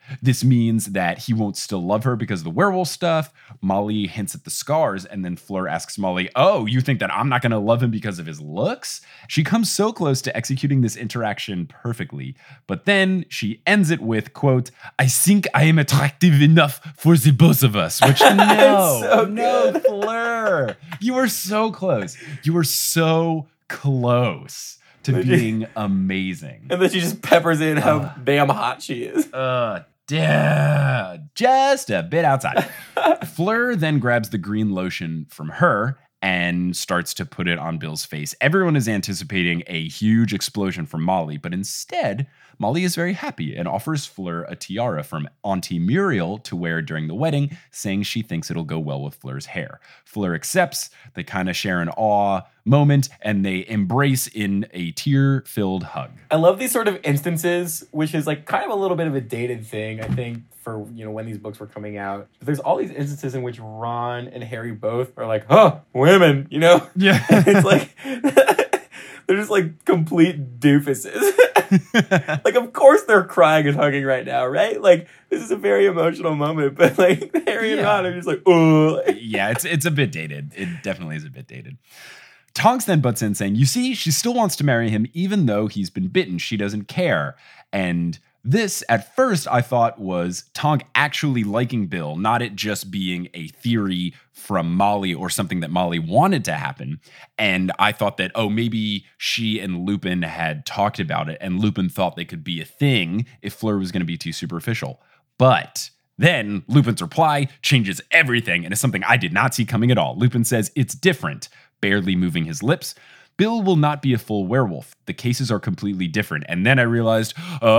This means that he won't still love her because of the werewolf stuff. Molly hints at the scars, and then Fleur asks Molly, oh, you think that I'm not going to love him because of his looks? She comes so close to executing this interaction perfectly, but then she ends it with, quote, I think I am attractive enough for the both of us, which no, so no, good. Fleur, you were so close. You were so close to being amazing. And then she just peppers in how Uh. damn hot she is. Uh, duh, just a bit outside. Fleur then grabs the green lotion from her and starts to put it on Bill's face. Everyone is anticipating a huge explosion from Molly, but instead, Molly is very happy and offers Fleur a tiara from Auntie Muriel to wear during the wedding, saying she thinks it'll go well with Fleur's hair. Fleur accepts, they kind of share an awe moment, and they embrace in a tear-filled hug. I love these sort of instances, which is like kind of a little bit of a dated thing, I think, for, you know, when these books were coming out. But there's all these instances in which Ron and Harry both are like, huh, women, you know? Yeah. It's like, they're just like complete doofuses. Like, of course they're crying and hugging right now, right? Like, this is a very emotional moment, but like, Harry and Yeah. Ron are just like, oh. Yeah, it's it's a bit dated. It definitely is a bit dated. Tonks then butts in saying, you see, she still wants to marry him even though he's been bitten. She doesn't care. And this, at first, I thought was Tonk actually liking Bill, not it just being a theory from Molly or something that Molly wanted to happen. And I thought that, oh, maybe she and Lupin had talked about it and Lupin thought they could be a thing if Fleur was going to be too superficial. But then Lupin's reply changes everything and is something I did not see coming at all. Lupin says it's different, barely moving his lips. Bill will not be a full werewolf. The cases are completely different. And then I realized,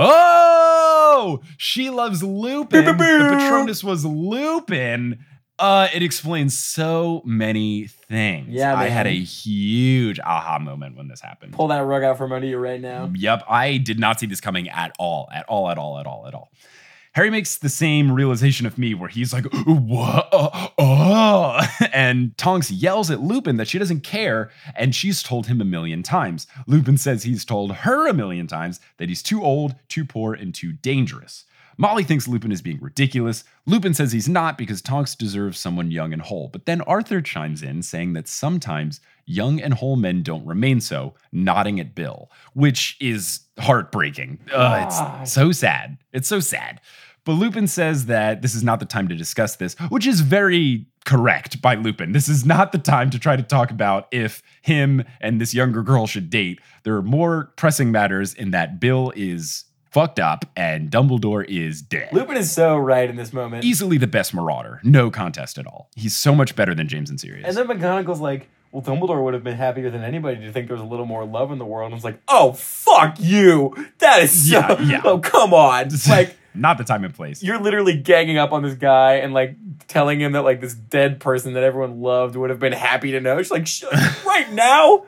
oh, she loves Lupin. The Patronus was Lupin. Uh, it explains so many things. Yeah, I man. had a huge aha moment when this happened. Pull that rug out from under you right now. Yep, I did not see this coming at all, at all, at all, at all, at all. Harry makes the same realization of me where he's like, what? Uh, uh. And Tonks yells at Lupin that she doesn't care, and she's told him a million times. Lupin says he's told her a million times that he's too old, too poor, and too dangerous. Molly thinks Lupin is being ridiculous. Lupin says he's not because Tonks deserves someone young and whole. But then Arthur chimes in saying that sometimes young and whole men don't remain so, nodding at Bill, which is heartbreaking. Uh, it's so sad. It's so sad. But Lupin says that this is not the time to discuss this, which is very correct by Lupin. This is not the time to try to talk about if him and this younger girl should date. There are more pressing matters in that Bill is fucked up and Dumbledore is dead. Lupin is so right in this moment. Easily the best Marauder. No contest at all. He's so much better than James and Sirius. And then McGonagall's like, well, Dumbledore would have been happier than anybody to think there was a little more love in the world. And I was like, oh, fuck you. That is so... Yeah, yeah. Oh, come on. Like, not the time and place. you're literally ganging up on this guy and, like, telling him that, like, this dead person that everyone loved would have been happy to know. She's like, Sh- right now?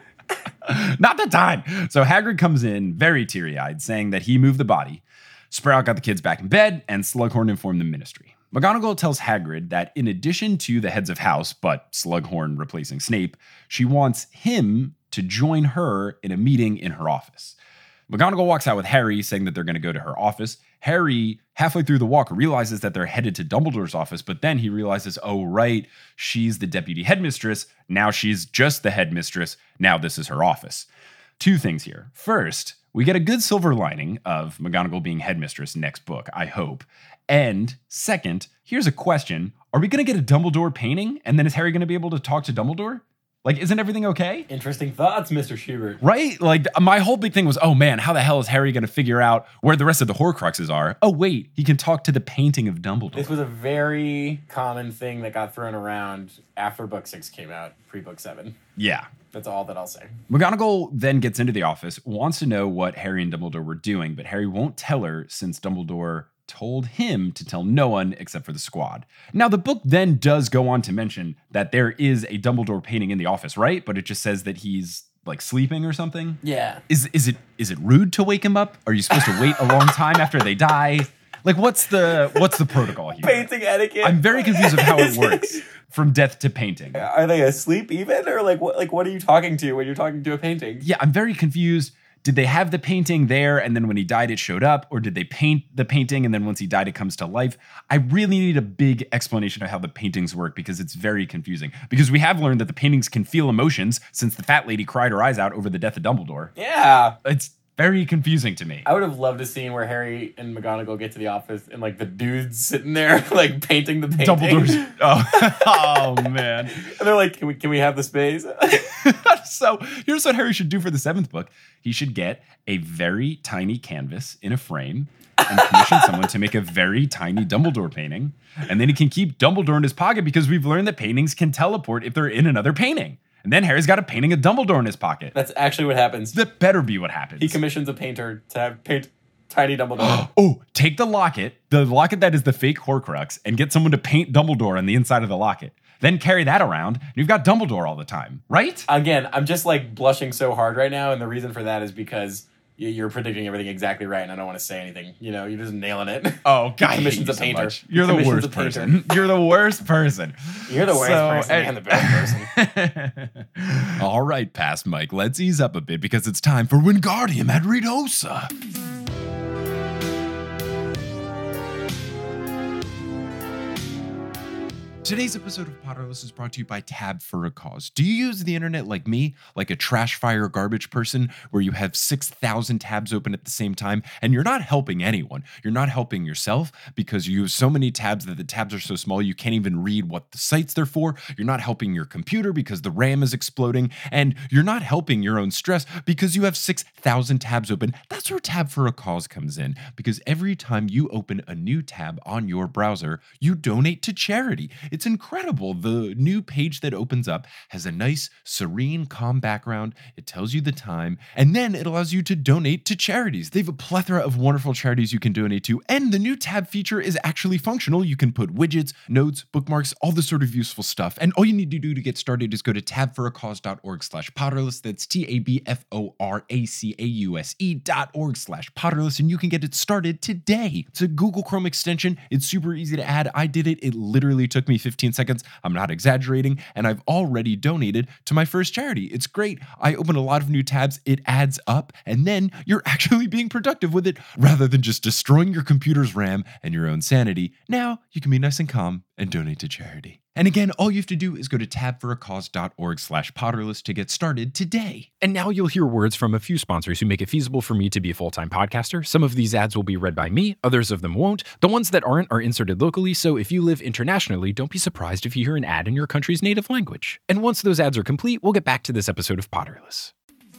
Not the time. So Hagrid comes in very teary-eyed, saying that he moved the body. Sprout got the kids back in bed, and Slughorn informed the Ministry. McGonagall tells Hagrid that in addition to the heads of house, but Slughorn replacing Snape, she wants him to join her in a meeting in her office. McGonagall walks out with Harry, saying that they're going to go to her office. Harry, halfway through the walk, realizes that they're headed to Dumbledore's office, but then he realizes, oh, right, she's the deputy headmistress. Now she's just the headmistress. Now this is her office. Two things here. First, we get a good silver lining of McGonagall being headmistress next book, I hope. And second, here's a question. Are we going to get a Dumbledore painting? And then is Harry going to be able to talk to Dumbledore? Like, isn't everything okay? Interesting thoughts, Mister Schubert. Right? Like, my whole big thing was, oh man, how the hell is Harry going to figure out where the rest of the Horcruxes are? Oh wait, he can talk to the painting of Dumbledore. This was a very common thing that got thrown around after book six came out, pre-book seven. Yeah. That's all that I'll say. McGonagall then gets into the office, wants to know what Harry and Dumbledore were doing, but Harry won't tell her since Dumbledore told him to tell no one except for the squad. Now, the book then does go on to mention that there is a Dumbledore painting in the office, right? But it just says that he's like sleeping or something. Yeah. Is is it is it rude to wake him up? Are you supposed to wait a long time after they die? Like, what's the what's the protocol here? Painting etiquette. I'm very confused of how it works from death to painting. Are they asleep even? Or like what like what are you talking to when you're talking to a painting? Yeah, I'm very confused. Did they have the painting there and then when he died it showed up? Or did they paint the painting and then once he died it comes to life? I really need a big explanation of how the paintings work because it's very confusing. Because we have learned that the paintings can feel emotions since the fat lady cried her eyes out over the death of Dumbledore. Yeah. It's very confusing to me. I would have loved a scene where Harry and McGonagall get to the office and like the dude's sitting there like painting the painting. Dumbledore's. Oh, oh man. And they're like, can we can we have the space? So here's what Harry should do for the seventh book. He should get a very tiny canvas in a frame and commission someone to make a very tiny Dumbledore painting. And then he can keep Dumbledore in his pocket because we've learned that paintings can teleport if they're in another painting. And then Harry's got a painting of Dumbledore in his pocket. That's actually what happens. That better be what happens. He commissions a painter to have paint tiny Dumbledore. Oh, take the locket, the locket that is the fake Horcrux, and get someone to paint Dumbledore on the inside of the locket. Then carry that around, and you've got Dumbledore all the time, right? Again, I'm just like blushing so hard right now, and the reason for that is because you're predicting everything exactly right, and I don't want to say anything. You know, you're just nailing it. Oh, God, commissions I a hate painter. you so much. You're the Commissions worst a painter. person. You're the worst person. You're the worst So, person and- and the best person. All right, past Mike, let's ease up a bit because it's time for Wingardium Adridosa. Today's episode of Potterless is brought to you by Tab for a Cause. Do you use the internet like me, like a trash fire garbage person, where you have six thousand tabs open at the same time, and you're not helping anyone? You're not helping yourself because you use so many tabs that the tabs are so small you can't even read what the sites they're for. You're not helping your computer because the RAM is exploding, and you're not helping your own stress because you have six thousand tabs open. That's where Tab for a Cause comes in, because every time you open a new tab on your browser, you donate to charity. It's incredible. The new page that opens up has a nice, serene, calm background. It tells you the time, and then it allows you to donate to charities. They have a plethora of wonderful charities you can donate to, and the new tab feature is actually functional. You can put widgets, notes, bookmarks, all this sort of useful stuff. And all you need to do to get started is go to tabforacause.org slash potterless. That's T-A-B-F-O-R-A-C-A-U-S-E dot org slash potterless, and you can get it started today. It's a Google Chrome extension. It's super easy to add. I did it. It literally took me fifteen seconds. I'm not exaggerating. And I've already donated to my first charity. It's great. I open a lot of new tabs. It adds up. And then you're actually being productive with it rather than just destroying your computer's RAM and your own sanity. Now you can be nice and calm and donate to charity. And again, all you have to do is go to tabforacause.org slash potterless to get started today. And now you'll hear words from a few sponsors who make it feasible for me to be a full-time podcaster. Some of these ads will be read by me, others of them won't. The ones that aren't are inserted locally, so if you live internationally, don't be surprised if you hear an ad in your country's native language. And once those ads are complete, we'll get back to this episode of Potterless.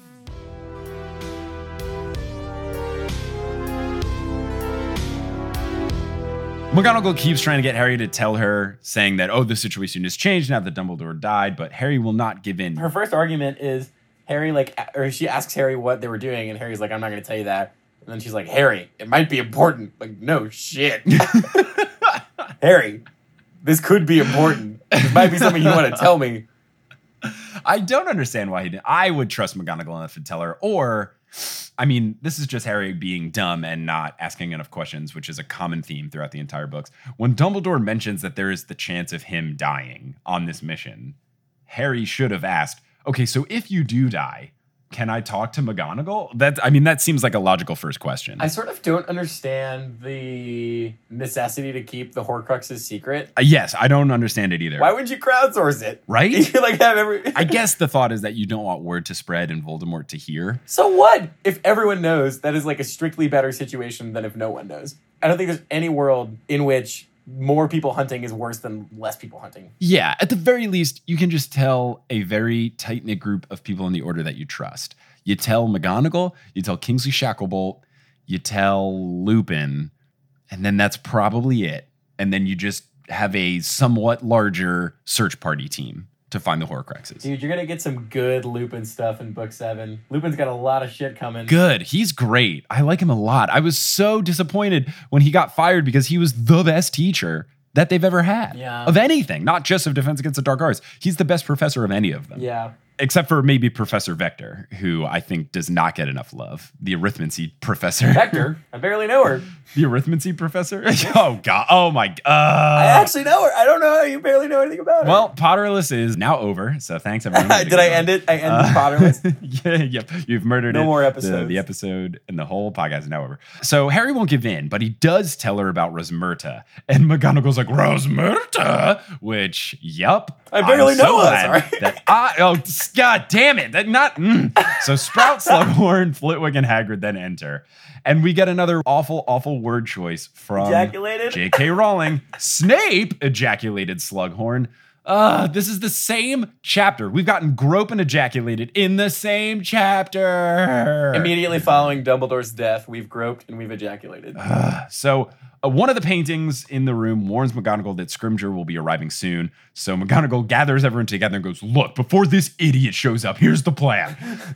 McGonagall keeps trying to get Harry to tell her, saying that, oh, the situation has changed now that Dumbledore died, but Harry will not give in. Her first argument is Harry, like, or she asks Harry what they were doing, and Harry's like, I'm not going to tell you that. And then she's like, Harry, it might be important. Like, no shit. Harry, this could be important. This might be something you want to tell me. I don't understand why he didn't. I would trust McGonagall enough to tell her, or, I mean, this is just Harry being dumb and not asking enough questions, which is a common theme throughout the entire books. When Dumbledore mentions that there is the chance of him dying on this mission, Harry should have asked, okay, so if you do die, can I talk to McGonagall? That, I mean, that seems like a logical first question. I sort of don't understand the necessity to keep the Horcruxes secret. Uh, yes, I don't understand it either. Why would you crowdsource it? Right? You like have every. I guess the thought is that you don't want word to spread and Voldemort to hear. So what? If everyone knows, that is like a strictly better situation than if no one knows. I don't think there's any world in which more people hunting is worse than less people hunting. Yeah, at the very least, you can just tell a very tight-knit group of people in the Order that you trust. You tell McGonagall, you tell Kingsley Shacklebolt, you tell Lupin, and then that's probably it. And then you just have a somewhat larger search party team to find the Horcruxes. Dude, you're going to get some good Lupin stuff in book seven. Lupin's got a lot of shit coming. Good. He's great. I like him a lot. I was so disappointed when he got fired because he was the best teacher that they've ever had. Yeah. Of anything, not just of Defense Against the Dark Arts. He's the best professor of any of them. Yeah. Except for maybe Professor Vector, who I think does not get enough love. The arithmancy professor. Vector? I barely know her. The arithmancy professor? Oh, God. Oh, my God. Uh, I actually know her. I don't know. You barely know anything about her. well, Potterless is now over, so thanks, everyone. Did I end it? I ended Uh, Potterless? yeah, yep. You've murdered No it. more The, episodes. the episode and the whole podcast is now over. So Harry won't give in, but he does tell her about Rosmerta. And McGonagall's like, Rosmerta? Which, yup. I barely I'm so know her, glad sorry. that I, oh, God damn it. That not. Mm. So Sprout, Slughorn, Flitwick, and Hagrid then enter. And we get another awful, awful word choice from Ejaculated? J K Rowling. Snape ejaculated Slughorn. Uh, this is the same chapter. We've gotten Grope and ejaculated in the same chapter. Immediately following Dumbledore's death, we've groped and we've ejaculated. Uh, so uh, one of the paintings in the room warns McGonagall that Scrimgeour will be arriving soon. So McGonagall gathers everyone together and goes, look, before this idiot shows up, here's the plan.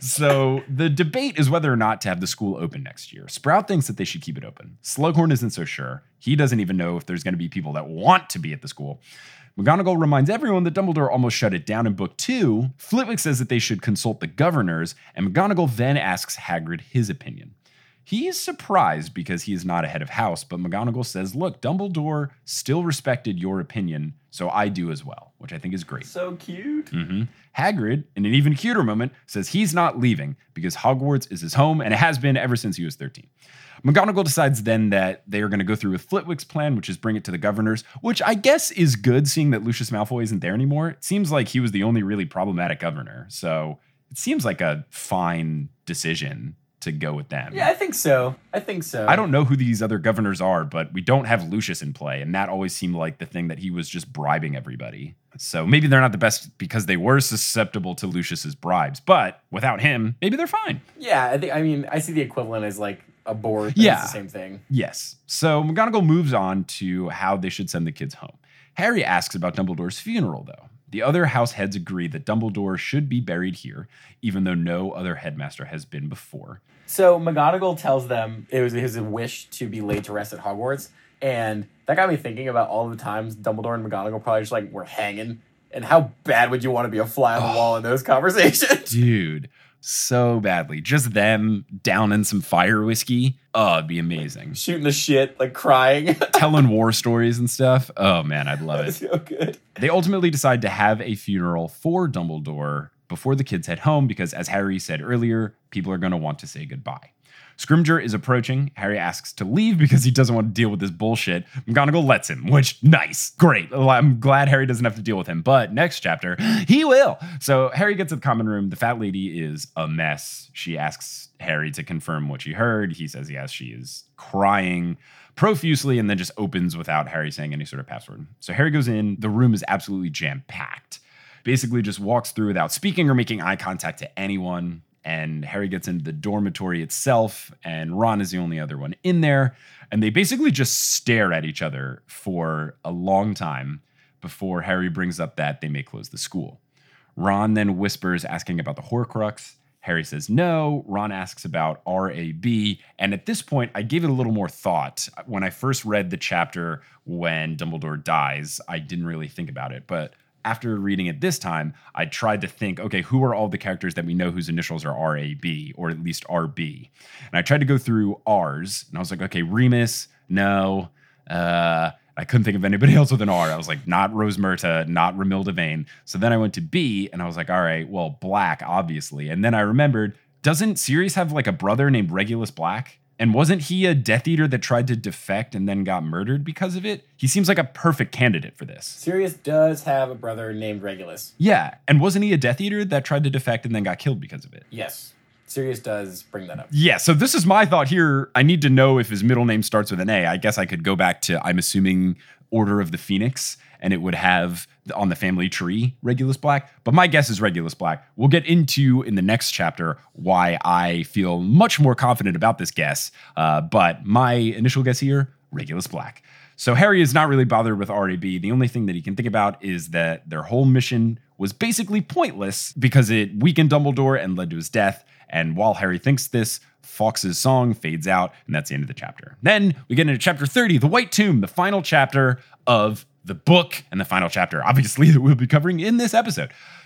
So the debate is whether or not to have the school open next year. Sprout thinks that they should keep it open. Slughorn isn't so sure. He doesn't even know if there's going to be people that want to be at the school. McGonagall reminds everyone that Dumbledore almost shut it down in book two. Flitwick says that they should consult the governors, and McGonagall then asks Hagrid his opinion. He is surprised because he is not a head of house, but McGonagall says, look, Dumbledore still respected your opinion, so I do as well, which I think is great. So cute. Mm-hmm. Hagrid, in an even cuter moment, says he's not leaving because Hogwarts is his home, and it has been ever since he was thirteen. McGonagall decides then that they are going to go through with Flitwick's plan, which is bring it to the governors, which I guess is good seeing that Lucius Malfoy isn't there anymore. It seems like he was the only really problematic governor. So it seems like a fine decision to go with them. Yeah, I think so. I think so. I don't know who these other governors are, but we don't have Lucius in play. And that always seemed like the thing that he was just bribing everybody. So maybe they're not the best because they were susceptible to Lucius's bribes. But without him, maybe they're fine. Yeah, I think. I mean, I see the equivalent as like a board. Yeah. It's the same thing. Yes. So McGonagall moves on to how they should send the kids home. Harry asks about Dumbledore's funeral, though. The other house heads agree that Dumbledore should be buried here, even though no other headmaster has been before. So McGonagall tells them it was his wish to be laid to rest at Hogwarts, and that got me thinking about all the times Dumbledore and McGonagall probably just like were hanging, and how bad would you want to be a fly on the wall in those conversations? Dude, so badly. Just them down in some fire whiskey. Oh, it'd be amazing. Shooting the shit, like crying. Telling war stories and stuff. Oh, man, I'd love it. So good. They ultimately decide to have a funeral for Dumbledore before the kids head home because, as Harry said earlier, people are going to want to say goodbye. Scrimgeour is approaching. Harry asks to leave because he doesn't want to deal with this bullshit. McGonagall lets him, which, nice, great. I'm glad Harry doesn't have to deal with him, but next chapter, he will. So Harry gets to the common room. The fat lady is a mess. She asks Harry to confirm what she heard. He says yes, she is crying profusely and then just opens without Harry saying any sort of password. So Harry goes in. The room is absolutely jam-packed. Basically just walks through without speaking or making eye contact to anyone. And Harry gets into the dormitory itself, and Ron is the only other one in there. And they basically just stare at each other for a long time before Harry brings up that they may close the school. Ron then whispers, asking about the Horcrux. Harry says no. Ron asks about R A B. And at this point, I gave it a little more thought. When I first read the chapter when Dumbledore dies, I didn't really think about it. But after reading it this time, I tried to think, okay, who are all the characters that we know whose initials are R A B, or at least R B? And I tried to go through R's, and I was like, okay, Remus, no. Uh, I couldn't think of anybody else with an R. I was like, not Rosmerta, not Romilda Vane. So then I went to B, and I was like, all right, well, Black, obviously. And then I remembered, doesn't Sirius have like a brother named Regulus Black? And wasn't he a Death Eater that tried to defect and then got murdered because of it? He seems like a perfect candidate for this. Sirius does have a brother named Regulus. Yeah, and wasn't he a Death Eater that tried to defect and then got killed because of it? Yes. Sirius does bring that up. Yeah, so this is my thought here. I need to know if his middle name starts with an A. I guess I could go back to, I'm assuming, Order of the Phoenix, and it would have on the family tree Regulus Black. But my guess is Regulus Black. We'll get into in the next chapter why I feel much more confident about this guess. Uh, but my initial guess here, Regulus Black. So Harry is not really bothered with R A B. The only thing that he can think about is that their whole mission was basically pointless because it weakened Dumbledore and led to his death. And while Harry thinks this, Fawkes' song fades out, and that's the end of the chapter. Then we get into chapter thirty, The White Tomb, the final chapter of the book and the final chapter, obviously, that we'll be covering in this episode.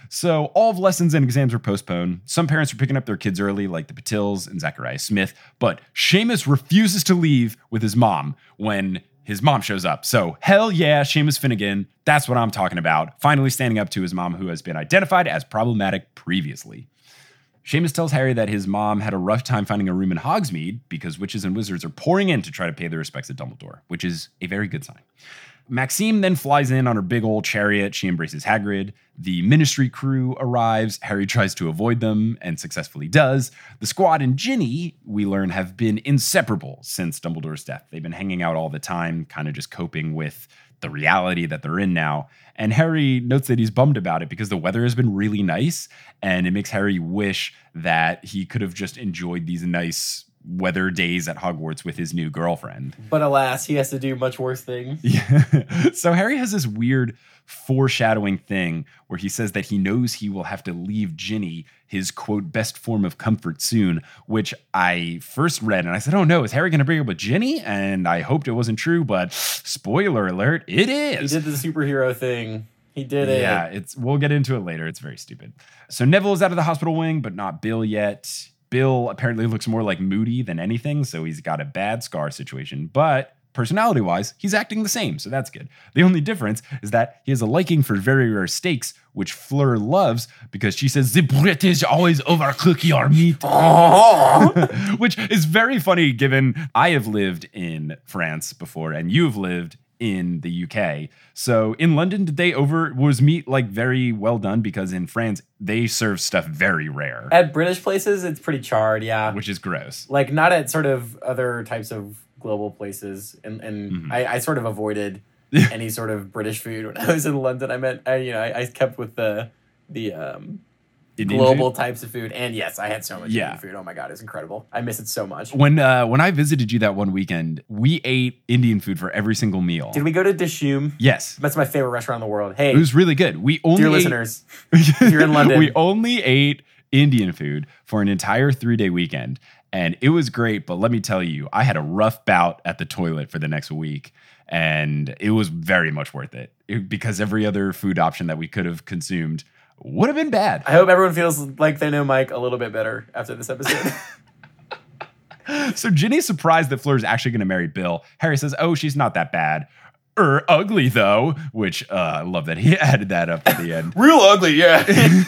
So all of lessons and exams are postponed. Some parents are picking up their kids early, like the Patils and Zachariah Smith, but Seamus refuses to leave with his mom when his mom shows up. So hell yeah, Seamus Finnegan. That's what I'm talking about. Finally standing up to his mom, who has been identified as problematic previously. Seamus tells Harry that his mom had a rough time finding a room in Hogsmeade because witches and wizards are pouring in to try to pay their respects at Dumbledore, which is a very good sign. Maxime then flies in on her big old chariot. She embraces Hagrid. The Ministry crew arrives. Harry tries to avoid them and successfully does. The Squad and Ginny, we learn, have been inseparable since Dumbledore's death. They've been hanging out all the time, kind of just coping with the reality that they're in now. And Harry notes that he's bummed about it because the weather has been really nice, and it makes Harry wish that he could have just enjoyed these nice weather days at Hogwarts with his new girlfriend. But alas, he has to do much worse things. Yeah. So Harry has this weird foreshadowing thing where he says that he knows he will have to leave Ginny, his quote best form of comfort, soon, which I first read and I said, oh no, is Harry going to break up with Ginny? And I hoped it wasn't true, but spoiler alert, it is. He did the superhero thing. He did it. Yeah, it's we'll get into it later. It's very stupid. So Neville is out of the hospital wing, but not Bill yet. Bill apparently looks more like Moody than anything, so he's got a bad scar situation. But personality-wise, he's acting the same, so that's good. The only difference is that he has a liking for very rare steaks, which Fleur loves because she says, the British always overcook your meat. Which is very funny given I have lived in France before and you've lived in the U K. So in London, did they over, was meat like very well done? Because in France, they serve stuff very rare. At British places, it's pretty charred, yeah. Which is gross. Like not at sort of other types of global places. And, and mm-hmm. I, I sort of avoided any sort of British food when I was in London. I meant, I, you know, I, I kept with the, the, um, Indian global food? Types of food. And yes, I had so much yeah. Indian food. Oh my God, it's incredible. I miss it so much. When uh, when I visited you that one weekend, we ate Indian food for every single meal. Did we go to Dishoom? Yes. That's my favorite restaurant in the world. Hey. It was really good. We only Dear ate, listeners, if you're in London. We only ate Indian food for an entire three-day weekend. And it was great, but let me tell you, I had a rough bout at the toilet for the next week. And it was very much worth it, it because every other food option that we could have consumed would have been bad. I hope everyone feels like they know Mike a little bit better after this episode. So Ginny's surprised that Fleur's actually going to marry Bill. Harry says, oh, she's not that bad. Er, ugly, though. Which, uh, I love that he added that up at the end. Real ugly, yeah.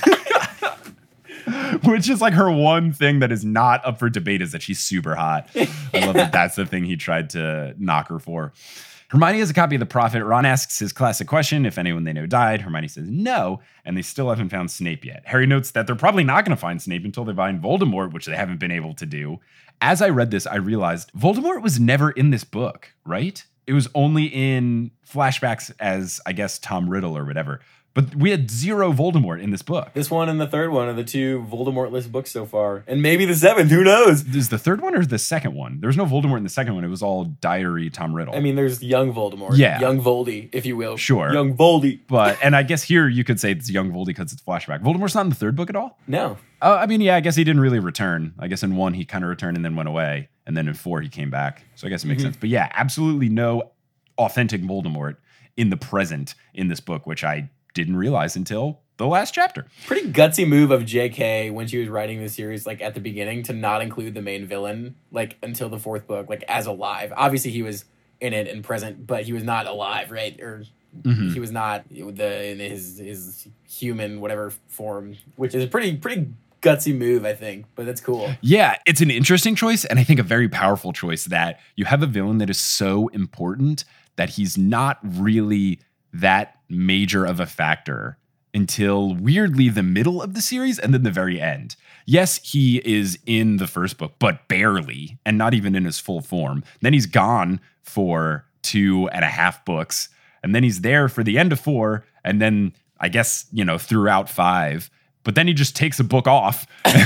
Which is like her one thing that is not up for debate is that she's super hot. I love that that's the thing he tried to knock her for. Hermione has a copy of The Prophet. Ron asks his classic question, if anyone they know died. Hermione says no, and they still haven't found Snape yet. Harry notes that they're probably not going to find Snape until they find Voldemort, which they haven't been able to do. As I read this, I realized Voldemort was never in this book, right? It was only in flashbacks as, I guess, Tom Riddle or whatever. But we had zero Voldemort in this book. This one and the third one are the two Voldemort-less books so far. And maybe the seventh, who knows? Is the third one or the second one? There was no Voldemort in the second one. It was all diary Tom Riddle. I mean, there's young Voldemort. Yeah. Young Voldy, if you will. Sure. Young Voldy. But, and I guess here you could say it's young Voldy because it's flashback. Voldemort's not in the third book at all? No. Uh, I mean, yeah, I guess he didn't really return. I guess in one, he kind of returned and then went away. And then in four, he came back. So I guess it makes mm-hmm. sense. But yeah, absolutely no authentic Voldemort in the present in this book, which I didn't realize until the last chapter. Pretty gutsy move of J K when she was writing the series, like at the beginning, to not include the main villain, like until the fourth book, like as alive. Obviously, he was in it and present, but he was not alive, right? Or mm-hmm. he was not the in his his human whatever form, which is a pretty pretty gutsy move, I think. But that's cool. Yeah, it's an interesting choice, and I think a very powerful choice that you have a villain that is so important that he's not really that major of a factor until weirdly the middle of the series and then the very end. Yes, he is in the first book, but barely, and not even in his full form. Then he's gone for two and a half books, and then he's there for the end of four, and then I guess, you know, throughout five. But then he just takes a book off.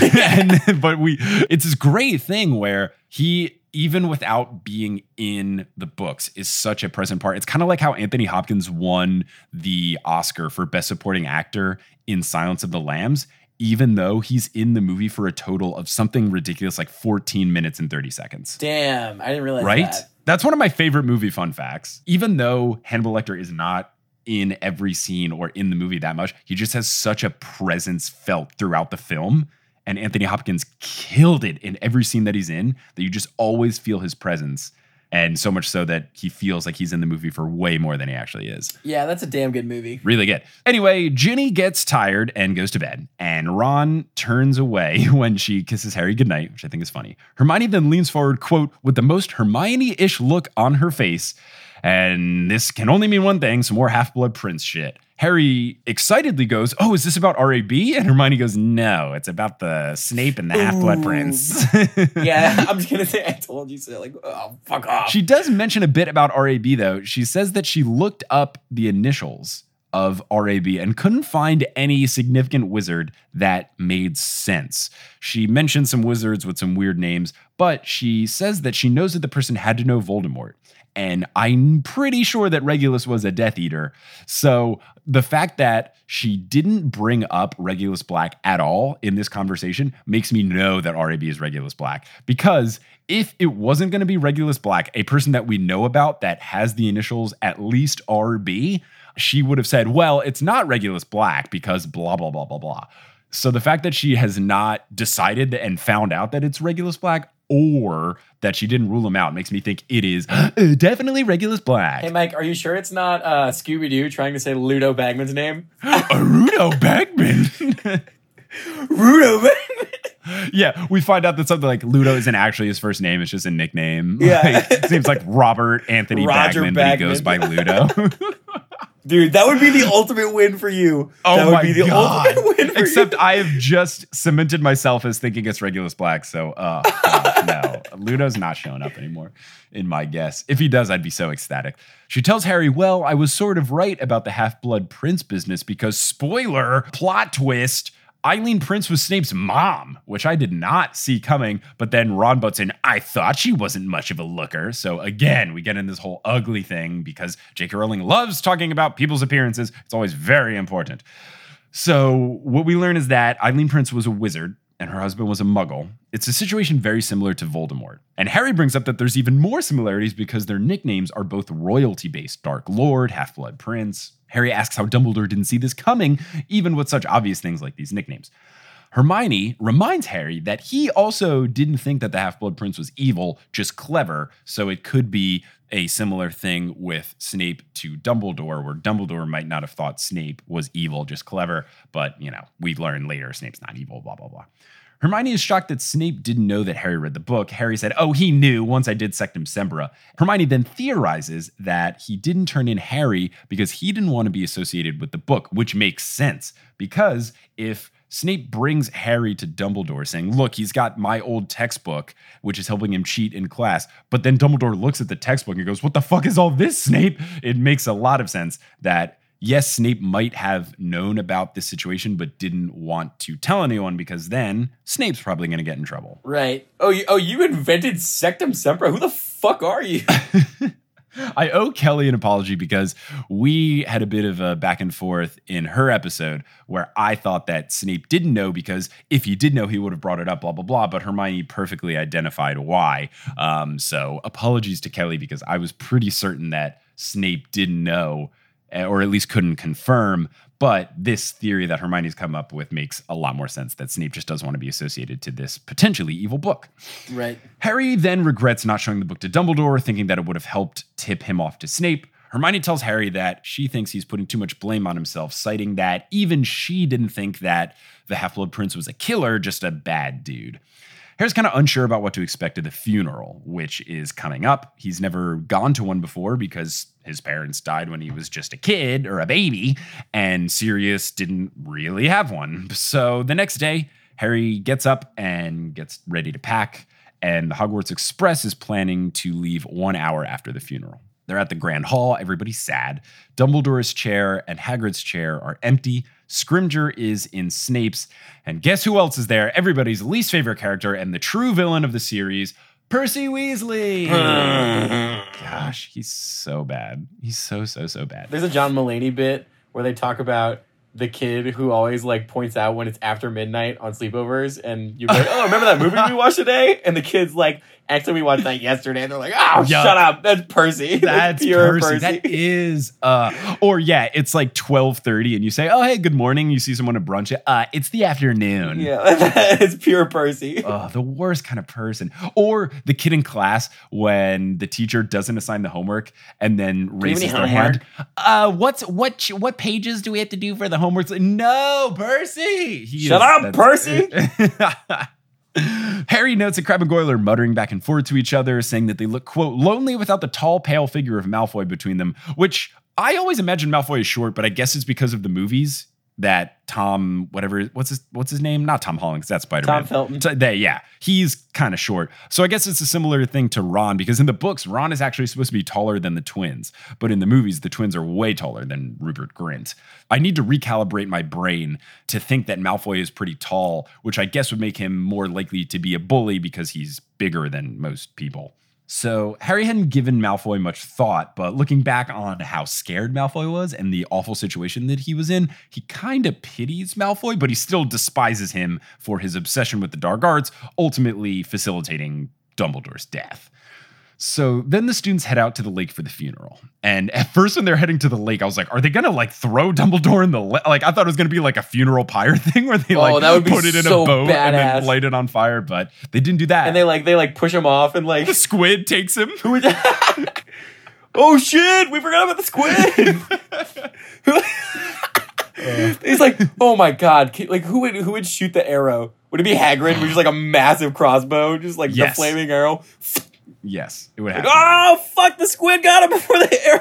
and, but we, it's this great thing where he, even without being in the books, is such a present part. It's kind of like how Anthony Hopkins won the Oscar for Best Supporting Actor in Silence of the Lambs, even though he's in the movie for a total of something ridiculous like fourteen minutes and thirty seconds. Damn, I didn't realize right? that. That's one of my favorite movie fun facts. Even though Hannibal Lecter is not in every scene or in the movie that much. He just has such a presence felt throughout the film. And Anthony Hopkins killed it in every scene that he's in, that you just always feel his presence. And so much so that he feels like he's in the movie for way more than he actually is. Yeah, that's a damn good movie. Really good. Anyway, Ginny gets tired and goes to bed. And Ron turns away when she kisses Harry goodnight, which I think is funny. Hermione then leans forward, quote, with the most Hermione-ish look on her face. And this can only mean one thing, some more Half-Blood Prince shit. Harry excitedly goes, oh, is this about R A B? And Hermione goes, no, it's about the Snape and the Half-Blood Prince. Yeah, I'm just going to say, I told you so. Like, oh, fuck off. She does mention a bit about R A B, though. She says that she looked up the initials of R A B and couldn't find any significant wizard that made sense. She mentioned some wizards with some weird names, but she says that she knows that the person had to know Voldemort. And I'm pretty sure that Regulus was a Death Eater. So the fact that she didn't bring up Regulus Black at all in this conversation makes me know that R A B is Regulus Black. Because if it wasn't going to be Regulus Black, a person that we know about that has the initials at least R B, she would have said, well, it's not Regulus Black because blah, blah, blah, blah, blah. So the fact that she has not decided and found out that it's Regulus Black, or that she didn't rule him out, makes me think it is definitely Regulus Black. Hey, Mike, are you sure it's not uh, Scooby-Doo trying to say Ludo Bagman's name? Rudo Bagman. Rudo Bagman. Yeah, we find out that something like Ludo isn't actually his first name. It's just a nickname. Yeah. Like, it seems like Robert Anthony Roger Bagman, Bagman, but he goes by Ludo. Dude, that would be the ultimate win for you. Oh that would my be the God. ultimate win for Except you. I have just cemented myself as thinking it's Regulus Black. So, uh, God, no. Ludo's not showing up anymore, in my guess. If he does, I'd be so ecstatic. She tells Harry, well, I was sort of right about the Half-Blood Prince business because, spoiler, plot twist, Eileen Prince was Snape's mom, which I did not see coming. But then Ron butts in, I thought she wasn't much of a looker. So again, we get in this whole ugly thing because J K Rowling loves talking about people's appearances. It's always very important. So what we learn is that Eileen Prince was a wizard and her husband was a muggle. It's a situation very similar to Voldemort. And Harry brings up that there's even more similarities because their nicknames are both royalty-based. Dark Lord, Half-Blood Prince. Harry asks how Dumbledore didn't see this coming, even with such obvious things like these nicknames. Hermione reminds Harry that he also didn't think that the Half-Blood Prince was evil, just clever, so it could be a similar thing with Snape to Dumbledore, where Dumbledore might not have thought Snape was evil, just clever, but, you know, we learn later Snape's not evil, blah, blah, blah. Hermione is shocked that Snape didn't know that Harry read the book. Harry said, oh, he knew once I did Sectum Sempra. Hermione then theorizes that he didn't turn in Harry because he didn't want to be associated with the book, which makes sense because if Snape brings Harry to Dumbledore saying, look, he's got my old textbook, which is helping him cheat in class. But then Dumbledore looks at the textbook and goes, what the fuck is all this, Snape? It makes a lot of sense that yes, Snape might have known about this situation, but didn't want to tell anyone because then Snape's probably going to get in trouble. Right. Oh, you, oh, you invented Sectum Sempra? Who the fuck are you? I owe Kelly an apology because we had a bit of a back and forth in her episode where I thought that Snape didn't know because if he did know, he would have brought it up, blah, blah, blah. But Hermione perfectly identified why. Um, so apologies to Kelly because I was pretty certain that Snape didn't know, or at least couldn't confirm. But this theory that Hermione's come up with makes a lot more sense, that Snape just doesn't want to be associated to this potentially evil book. Right. Harry then regrets not showing the book to Dumbledore, thinking that it would have helped tip him off to Snape. Hermione tells Harry that she thinks he's putting too much blame on himself, citing that even she didn't think that the Half-Blood Prince was a killer, just a bad dude. Harry's kind of unsure about what to expect at the funeral, which is coming up. He's never gone to one before because his parents died when he was just a kid or a baby, and Sirius didn't really have one. So the next day, Harry gets up and gets ready to pack, and the Hogwarts Express is planning to leave one hour after the funeral. They're at the Grand Hall. Everybody's sad. Dumbledore's chair and Hagrid's chair are empty. Scrimgeour is in Snape's. And guess who else is there? Everybody's least favorite character and the true villain of the series, Percy Weasley. Gosh, he's so bad. He's so, so, so bad. There's a John Mulaney bit where they talk about the kid who always like points out when it's after midnight on sleepovers, and you're like, oh, remember that movie we watched today? And the kid's like, Actually, we watched that yesterday, and they're like, "Oh, Yeah. shut up! That's Percy. That's pure Percy. Percy." That is, uh, or yeah, it's like twelve thirty, and you say, "Oh, hey, good morning." You see someone at brunch. Uh, it's the afternoon. Yeah, it's pure Percy. Oh, the worst kind of person. Or the kid in class when the teacher doesn't assign the homework and then raises their hand. Uh, what's what? ch- What pages do we have to do for the homework? No, Percy. He Shut up, Percy. Harry notes that Crabbe and Goyle are muttering back and forth to each other, saying that they look, quote, lonely without the tall, pale figure of Malfoy between them, which I always imagine Malfoy is short, but I guess it's because of the movies that Tom, whatever, what's his what's his name? Not Tom Holland, 'cause that's Spider-Man. Tom Felton. So they, yeah, he's kind of short. So I guess it's a similar thing to Ron, because in the books, Ron is actually supposed to be taller than the twins. But in the movies, the twins are way taller than Rupert Grint. I need to recalibrate my brain to think that Malfoy is pretty tall, which I guess would make him more likely to be a bully because he's bigger than most people. So Harry hadn't given Malfoy much thought, but looking back on how scared Malfoy was and the awful situation that he was in, he kind of pities Malfoy, but he still despises him for his obsession with the dark arts, ultimately facilitating Dumbledore's death. So then the students head out to the lake for the funeral. And at first when they're heading to the lake, I was like, are they going to like throw Dumbledore in the lake? Like I thought it was going to be like a funeral pyre thing where they Oh, like that would be put it in so a boat and then badass. light it on fire, but they didn't do that. And they like they like push him off and like, the squid takes him. oh shit, we forgot about the squid. He's like, oh my god, like who would who would shoot the arrow? Would it be Hagrid? With just like a massive crossbow, just like Yes. the flaming arrow. Yes, it would Like, happen. oh fuck, the squid got him before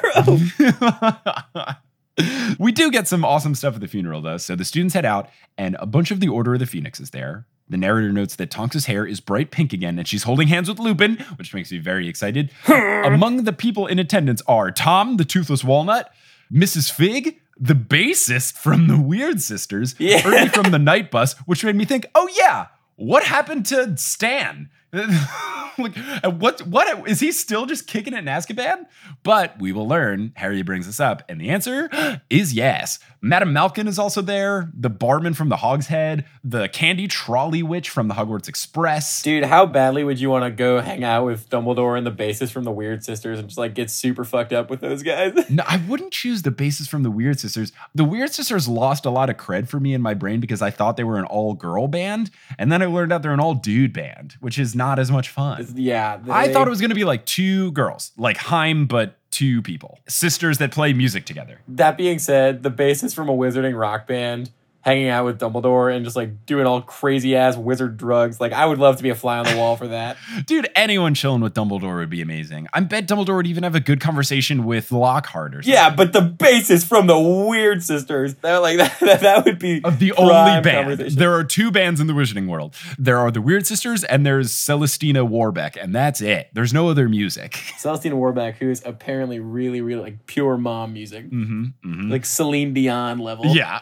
the arrow. We do get some awesome stuff at the funeral, though. So the students head out, and a bunch of the Order of the Phoenix is there. The narrator notes that Tonks' hair is bright pink again, and she's holding hands with Lupin, which makes me very excited. Among the people in attendance are Tom, the Toothless Walnut, Missus Fig, the bassist from the Weird Sisters, Yeah. Ernie from the Night Bus, which made me think, oh yeah, what happened to Stan? Like, what? What is he still just kicking it in Azkaban? But we will learn. Harry brings this up, and the answer is yes. Madame Malkin is also there. The barman from the Hogshead, the candy trolley witch from the Hogwarts Express. Dude, how badly would you want to go hang out with Dumbledore and the bassist from the Weird Sisters and just like get super fucked up with those guys? No, I wouldn't choose the basis from the Weird Sisters. The Weird Sisters lost a lot of cred for me in my brain because I thought they were an all-girl band, and then I learned out they're an all-dude band, which is not as much fun. Yeah, I they- thought it was going to be like two girls, like Haim, but two people, sisters that play music together. That being said, the bassist from a wizarding rock band hanging out with Dumbledore and just like doing all crazy ass wizard drugs. Like, I would love to be a fly on the wall for that. Dude, anyone chilling with Dumbledore would be amazing. I bet Dumbledore would even have a good conversation with Lockhart or something. Yeah, but the bassist from the Weird Sisters, that like that, that, that would be Of the prime only band. conversation. There are two bands in the Wizarding world. There are the Weird Sisters and there's Celestina Warbeck, and that's it. There's no other music. Celestine Warbeck, who is apparently really, really like pure mom music, Mm-hmm, mm-hmm. like Celine Dion level. Yeah.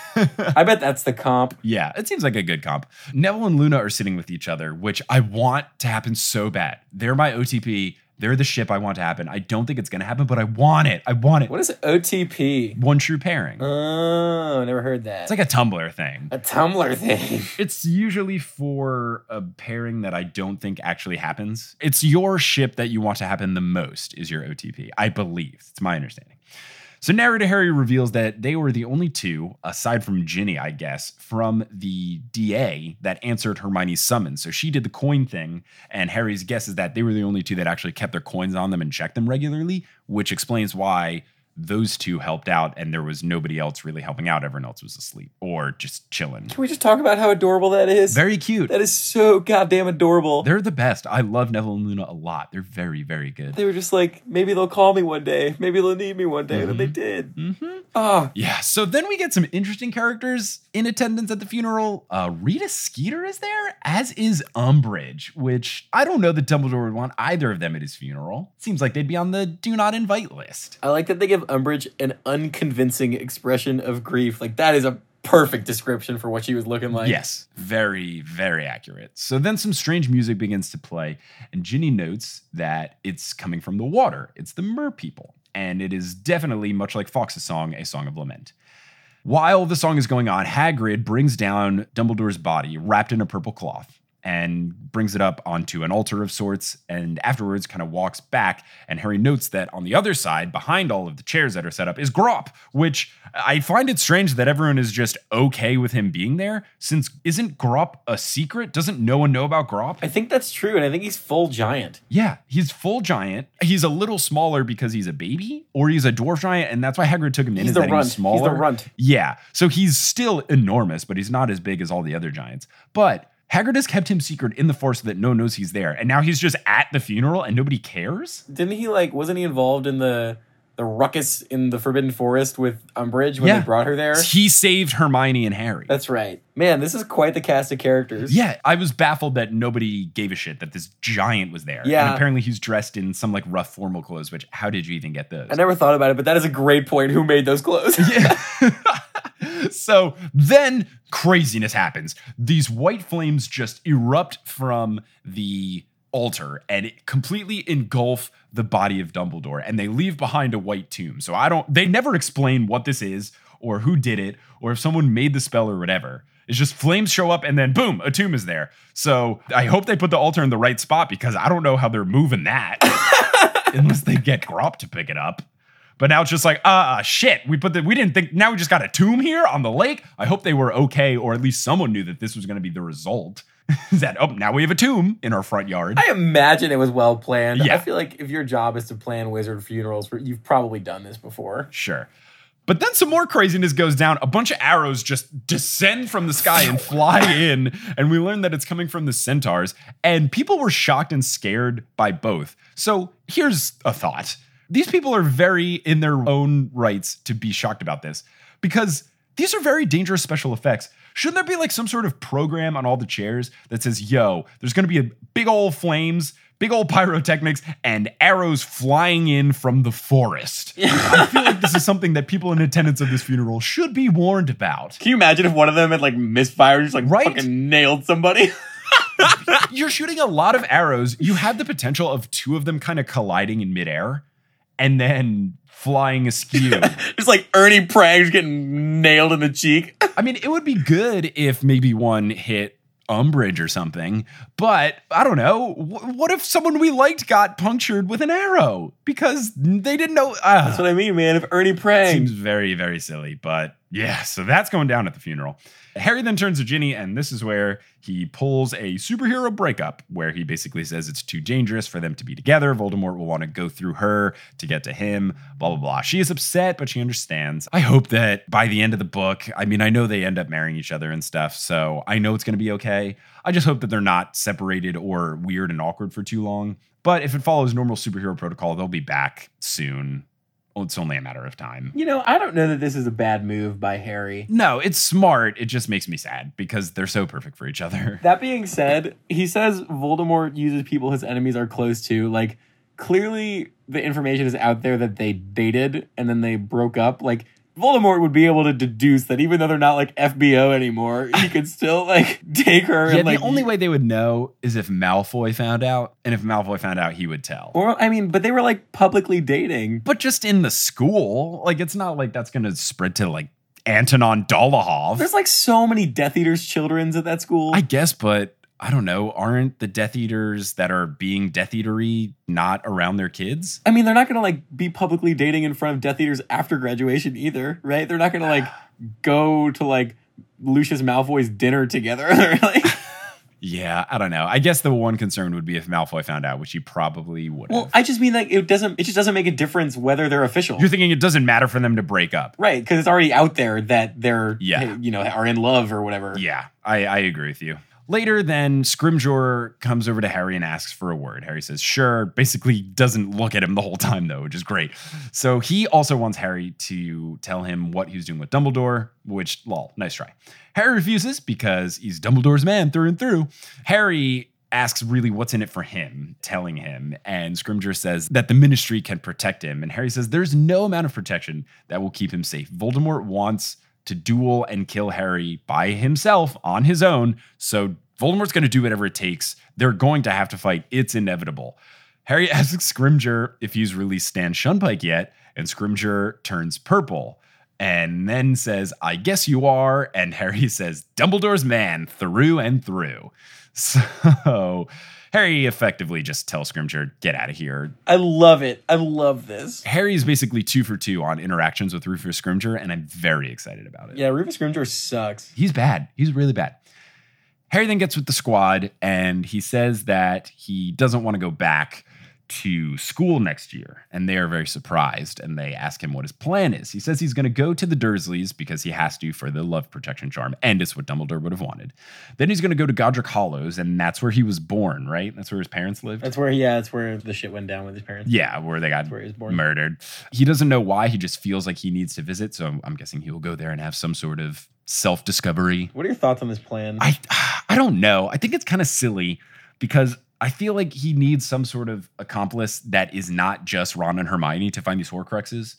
I bet that's the comp. Yeah, it seems like a good comp. Neville and Luna are sitting with each other, which I want to happen so bad. They're my O T P. They're the ship I want to happen. I don't think it's going to happen, but I want it. I want it. What is O T P? One true pairing. Oh, never heard that. It's like a Tumblr thing. a Tumblr thing. It's usually for a pairing that I don't think actually happens. It's your ship that you want to happen the most is your O T P, I believe. It's my understanding. So narrator Harry reveals that they were the only two, aside from Ginny, I guess, from the D A that answered Hermione's summons. So she did the coin thing, and Harry's guess is that they were the only two that actually kept their coins on them and checked them regularly, which explains why those two helped out and there was nobody else really helping out. Everyone else was asleep or just chilling. Can we just talk about how adorable that is? Very cute. That is so goddamn adorable. They're the best. I love Neville and Luna a lot. They're very, very good. They were just like, maybe they'll call me one day. Maybe they'll need me one day. And then they did. Mm-hmm. Oh, Yeah, so then we get some interesting characters in attendance at the funeral. Uh, Rita Skeeter is there, as is Umbridge, which I don't know that Dumbledore would want either of them at his funeral. Seems like they'd be on the do not invite list. I like that they give Umbridge an unconvincing expression of grief. Like, that is a perfect description for what she was looking like. Yes, very, very accurate. So then some strange music begins to play, and Ginny notes that it's coming from the water. It's the Mer people, and it is definitely, much like Fawkes' song, a song of lament. While the song is going on, Hagrid brings down Dumbledore's body wrapped in a purple cloth, and brings it up onto an altar of sorts, and afterwards kind of walks back, and Harry notes that on the other side, behind all of the chairs that are set up, is Grop, which I find it strange that everyone is just okay with him being there, since isn't Grop a secret? Doesn't no one know about Grop? I think that's true, and I think he's full giant. Yeah, he's full giant. He's a little smaller because he's a baby, or he's a dwarf giant, and that's why Hagrid took him in. He's is the that he was runt. smaller. He's the runt. Yeah, so he's still enormous, but he's not as big as all the other giants. But Hagrid has kept him secret in the forest so that no one knows he's there, and now he's just at the funeral and nobody cares? Didn't he, like, wasn't he involved in the the ruckus in the Forbidden Forest with Umbridge when Yeah. they brought her there? He saved Hermione and Harry. That's right. Man, this is quite the cast of characters. Yeah, I was baffled that nobody gave a shit that this giant was there. Yeah. And apparently he's dressed in some like rough formal clothes, which how did you even get those? I never thought about it, but that is a great point. Who made those clothes? Yeah. So then craziness happens. These white flames just erupt from the altar and it completely engulf the body of Dumbledore, and they leave behind a white tomb. So I don't, they never explain what this is or who did it or if someone made the spell or whatever. It's just flames show up and then boom, a tomb is there. So I hope they put the altar in the right spot because I don't know how they're moving that unless they get Grop to pick it up. But now it's just like, uh, shit, we put the, we didn't think, now we just got a tomb here on the lake. I hope they were okay, or at least someone knew that this was going to be the result. Is that, oh, now we have a tomb in our front yard. I imagine it was well planned. Yeah. I feel like if your job is to plan wizard funerals, you've probably done this before. Sure. But then some more craziness goes down. A bunch of arrows just descend from the sky and fly in. And we learn that it's coming from the centaurs. And people were shocked and scared by both. So here's a thought. These people are very in their own rights to be shocked about this because these are very dangerous special effects. Shouldn't there be like some sort of program on all the chairs that says, yo, there's going to be a big old flames, big old pyrotechnics, and arrows flying in from the forest? I feel like this is something that people in attendance of this funeral should be warned about. Can you imagine if one of them had like misfired, just like Right? fucking nailed somebody? You're shooting a lot of arrows. You have the potential of two of them kind of colliding in midair and then flying askew. Just like Ernie Prang's getting nailed in the cheek. I mean, it would be good if maybe one hit Umbridge or something, but I don't know. W- what if someone we liked got punctured with an arrow because they didn't know? Uh, That's what I mean, man. If Ernie Prang. seems very, very silly, but yeah, so that's going down at the funeral. Harry then turns to Ginny, and this is where he pulls a superhero breakup, where he basically says it's too dangerous for them to be together. Voldemort will want to go through her to get to him, blah, blah, blah. She is upset, but she understands. I hope that by the end of the book, I mean, I know they end up marrying each other and stuff, so I know it's going to be okay. I just hope that they're not separated or weird and awkward for too long. But if it follows normal superhero protocol, they'll be back soon. Well, it's only a matter of time. You know, I don't know that this is a bad move by Harry. No, it's smart. It just makes me sad because they're so perfect for each other. That being said, he says Voldemort uses people his enemies are close to. Like, clearly the information is out there that they dated and then they broke up. Like, Voldemort would be able to deduce that even though they're not like F B O anymore, he could still like take her. Yeah, and, like, the only way they would know is if Malfoy found out. And if Malfoy found out, he would tell. Or, I mean, but they were like publicly dating. But just in the school, like it's not like that's going to spread to like Antonin Dolohov. There's like so many Death Eaters' children's at that school. I guess, but I don't know. Aren't the Death Eaters that are being Death Eatery not around their kids? I mean, they're not going to like be publicly dating in front of Death Eaters after graduation either, right? They're not going to like go to like Lucius Malfoy's dinner together. like, Yeah, I don't know. I guess the one concern would be if Malfoy found out, which he probably would have. well, I just mean like it doesn't. It just doesn't make a difference whether they're official, You're thinking it doesn't matter for them to break up. right? Because it's already out there that they're, Yeah. you know, are in love or whatever. Yeah, I, I agree with you. Later, then, Scrimgeour comes over to Harry and asks for a word. Harry says, sure. Basically doesn't look at him the whole time, though, which is great. So he also wants Harry to tell him what he was doing with Dumbledore, which, lol, nice try. Harry refuses because he's Dumbledore's man through and through. Harry asks really what's in it for him, telling him, and Scrimgeour says that the Ministry can protect him. And Harry says there's no amount of protection that will keep him safe. Voldemort wants to duel and kill Harry by himself on his own. So Voldemort's going to do whatever it takes. They're going to have to fight. It's inevitable. Harry asks Scrimgeour if he's released Stan Shunpike yet, and Scrimgeour turns purple. and then says, I guess you are. And Harry says, Dumbledore's man through and through. So Harry effectively just tells Scrimgeour, get out of here. I love it. I love this. Harry's basically two for two on interactions with Rufus Scrimgeour, and I'm very excited about it. Yeah, Rufus Scrimgeour sucks. He's bad. He's really bad. Harry then gets with the squad, and he says that he doesn't want to go back to school next year, and they are very surprised, and they ask him what his plan is. He says he's going to go to the Dursleys because he has to for the love protection charm, and it's what Dumbledore would have wanted. Then he's going to go to Godric Hollows, and that's where he was born, right? That's where his parents lived? That's where, yeah, that's where the shit went down with his parents. Yeah, where they got where he was born. murdered. He doesn't know why, he just feels like he needs to visit, so I'm guessing he will go there and have some sort of self-discovery. What are your thoughts on this plan? I I don't know. I think it's kind of silly because I feel like he needs some sort of accomplice that is not just Ron and Hermione to find these Horcruxes.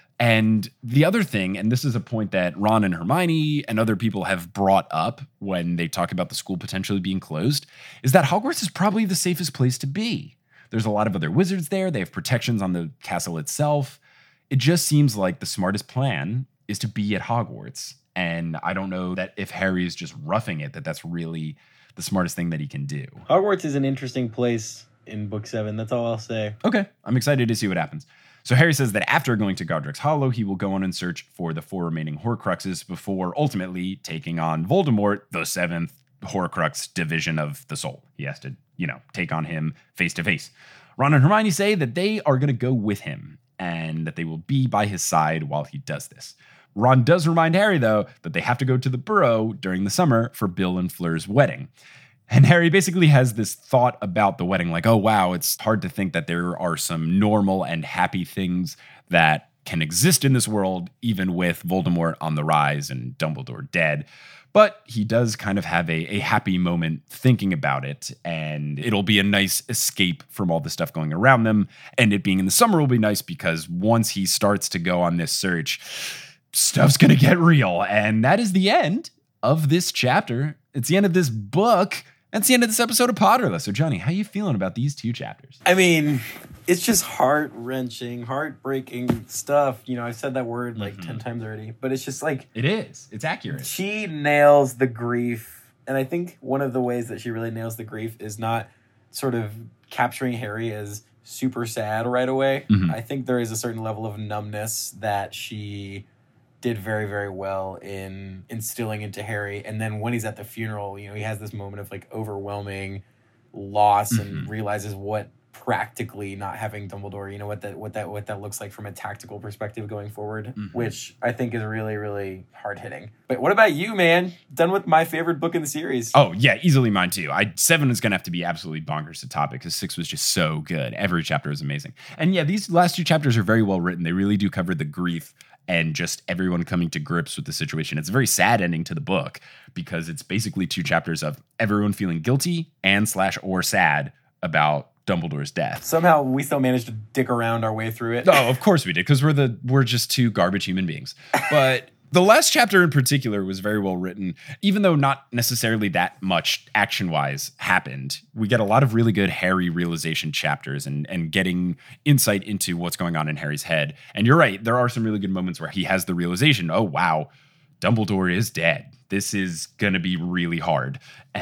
And the other thing, and this is a point that Ron and Hermione and other people have brought up when they talk about the school potentially being closed, is that Hogwarts is probably the safest place to be. There's a lot of other wizards there. They have protections on the castle itself. It just seems like the smartest plan is to be at Hogwarts. And I don't know that if Harry is just roughing it, that that's really the smartest thing that he can do. Hogwarts is an interesting place in book seven. That's all I'll say. Okay. I'm excited to see what happens. So Harry says that after going to Godric's Hollow, he will go on and search for the four remaining Horcruxes before ultimately taking on Voldemort, the seventh Horcrux division of the soul. He has to, you know, take on him face to face. Ron and Hermione say that they are going to go with him and that they will be by his side while he does this. Ron does remind Harry, though, that they have to go to the Burrow during the summer for Bill and Fleur's wedding. And Harry basically has this thought about the wedding, like, oh, wow, it's hard to think that there are some normal and happy things that can exist in this world, even with Voldemort on the rise and Dumbledore dead. But he does kind of have a, a happy moment thinking about it, and it'll be a nice escape from all the stuff going around them. And it being in the summer will be nice because once he starts to go on this search, stuff's going to get real. And that is the end of this chapter. It's the end of this book. That's the end of this episode of Potterless. So, Johnny, how are you feeling about these two chapters? I mean, it's just heart-wrenching, heartbreaking stuff. You know, I've said that word like mm-hmm. ten times already, but it's just like... It is. It's accurate. She nails the grief. And I think one of the ways that she really nails the grief is not sort of capturing Harry as super sad right away. Mm-hmm. I think there is a certain level of numbness that she did very, very well in instilling into Harry. And then when he's at the funeral, you know, he has this moment of like overwhelming loss mm-hmm. and realizes what practically not having Dumbledore, you know, what that what that what that looks like from a tactical perspective going forward, mm-hmm. which I think is really, really hard hitting. But what about you, man? Done with my favorite book in the series. Oh yeah, easily mine too. I seven is gonna have to be absolutely bonkers to top it because six was just so good. Every chapter is amazing. And yeah, these last two chapters are very well written. They really do cover the grief and just everyone coming to grips with the situation. It's a very sad ending to the book because it's basically two chapters of everyone feeling guilty and slash or sad about Dumbledore's death. Somehow we still managed to dick around our way through it. Oh, of course we did, because we're the we're just two garbage human beings. But the last chapter in particular was very well written, even though not necessarily that much action-wise happened. We get a lot of really good Harry realization chapters and, and getting insight into what's going on in Harry's head. And you're right, there are some really good moments where he has the realization, oh, wow, Dumbledore is dead. This is going to be really hard.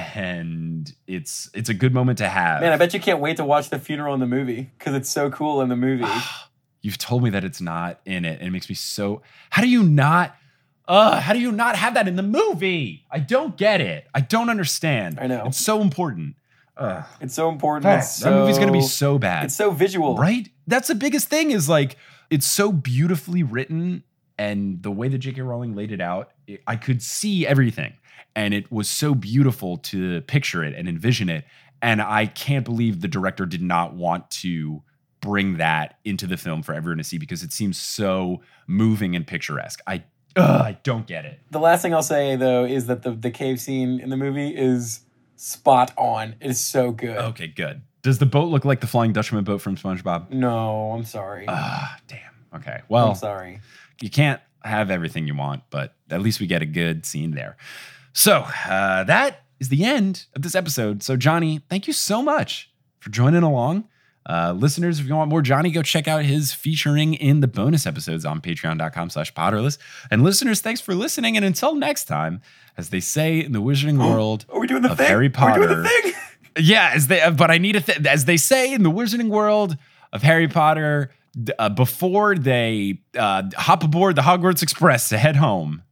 And it's it's a good moment to have. Man, I bet you can't wait to watch the funeral in the movie because it's so cool in the movie. You've told me that it's not in it, and it makes me so... How do you not... Uh, how do you not have that in the movie? I don't get it. I don't understand. I know. It's so important. Uh, it's so important. That, it's that so, movie's going to be so bad. It's so visual. Right? That's the biggest thing is like, it's so beautifully written and the way that J K Rowling laid it out, it, I could see everything. And it was so beautiful to picture it and envision it. And I can't believe the director did not want to bring that into the film for everyone to see because it seems so moving and picturesque. I Ugh, I don't get it. The last thing I'll say, though, is that the, the cave scene in the movie is spot on. It is so good. Okay, good. Does the boat look like the Flying Dutchman boat from SpongeBob? No, I'm sorry. Ah, uh, damn. Okay, well. I'm sorry. You can't have everything you want, but at least we get a good scene there. So uh, that is the end of this episode. So, Johnny, thank you so much for joining along. Uh, listeners, if you want more Johnny, go check out his featuring in the bonus episodes on patreon.com slash Potterless. And listeners, thanks for listening. And until next time, as they say in the wizarding world Are we doing the of thing? Harry Potter. Are we doing the thing? Yeah, as they, but I need a th- as they say in the wizarding world of Harry Potter, uh, before they uh, hop aboard the Hogwarts Express to head home.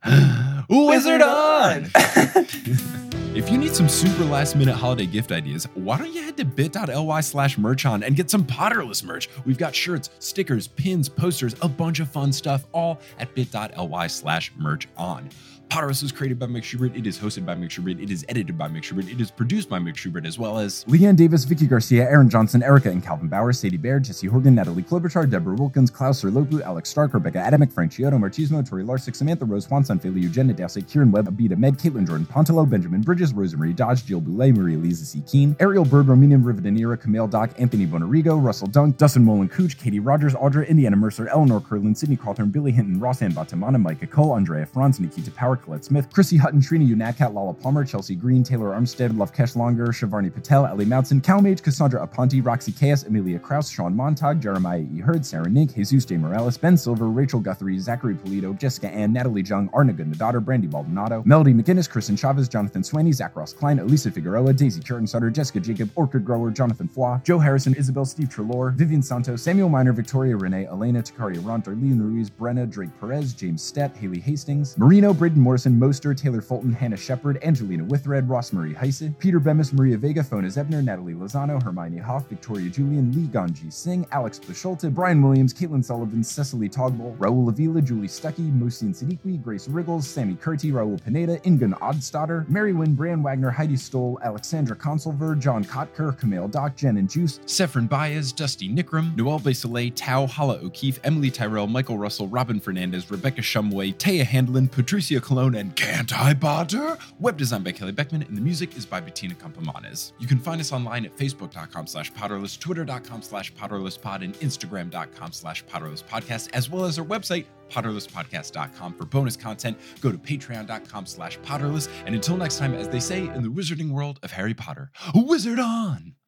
Wizard on! If you need some super last minute holiday gift ideas, why don't you head to bit.ly slash merch on and get some Potterless merch. We've got shirts, stickers, pins, posters, a bunch of fun stuff, all at bit.ly slash merch on. Potterless is created by Mick Schubert. It is hosted by Mick Schubert. It is edited by Mick Schubert. It is produced by Mick Schubert, as well as Leanne Davis, Vicky Garcia, Aaron Johnson, Erica and Calvin Bauer, Sadie Baird, Jesse Horgan, Natalie Klobuchar, Deborah Wilkins, Klaus Serlopu, Alex Stark, Rebecca Adamick, Frank Chiodo, Marchismo, Tori Larsick, Samantha Rose, Juan Sanfeli, Eugenia Dowsey, Kieran Webb, Abida Med, Caitlin Jordan Pontello, Benjamin Bridges, Rosemary Dodge, Jill Boulay, Maria Lisa C. Keen, Ariel Bird, Romina Rivadeneira, Camille Dock, Anthony Bonarigo, Russell Dunk, Dustin Mullen Cooch, Katie Rogers, Audra, Indiana Mercer, Eleanor Curlin, Sydney Carlton, Billy Hinton, Rossan Batamana, Micah Cole, Andrea Franz, Nikita Power, Colette Smith, Chrissy Hutton, Trina Unatcat, Lala Palmer, Chelsea Green, Taylor Armstead, Lovekesh Longer, Shavarni Patel, Ellie Moutson, Calmage, Cassandra Aponte, Roxy Chaos, Amelia Krause, Sean Montag, Jeremiah E. Hurd, Sarah Nink, Jesus J. Morales, Ben Silver, Rachel Guthrie, Zachary Polito, Jessica Ann, Natalie Jung, Arna Goodnadaughter, Brandy Baldonado, Melody McGinnis, Kristen Chavez, Jonathan Swaney, Zach Ross Klein, Elisa Figueroa, Daisy Curtin-Sutter, Jessica Jacob, Orchid Grower, Jonathan Foy, Joe Harrison, Isabel Steve Trelaw, Vivian Santos, Samuel Miner, Victoria Renee, Elena, Takaria Ront, Darlene Ruiz, Brenna, Drake Perez, James Stett, Haley Hastings, Marino, Braden Morrison, Moster, Taylor Fulton, Hannah Shepard, Angelina Withred, Ross Marie Heise, Peter Bemis, Maria Vega, Fona Zebner, Natalie Lozano, Hermione Hoff, Victoria Julian, Lee Ganji Singh, Alex Bisholte, Brian Williams, Caitlin Sullivan, Cecily Togbol, Raul Avila, Julie Stuckey, Mohsin Siddiqui, Grace Riggles, Sammy Curti, Raul Pineda, Ingun Odstadter, Mary Wynn, Bran Wagner, Heidi Stoll, Alexandra Consulver, John Kotker, Camille Doc, Jen and Juice, Sefrin Baez, Dusty Nickram, Noel Baselet, Tao, Hala O'Keefe, Emily Tyrell, Michael Russell, Robin Fernandez, Rebecca Shumway, Taya Handlin, Patricia Cologne, and Can't I Potter? Web design by Kelly Beckman, and the music is by Bettina Campamanes. You can find us online at facebook.com slash Potterless, twitter.com slash Potterlesspod, and instagram.com slash Potterlesspodcast, as well as our website, potterlesspodcast dot com. For bonus content, go to patreon.com slash Potterless. And until next time, as they say in the wizarding world of Harry Potter, wizard on!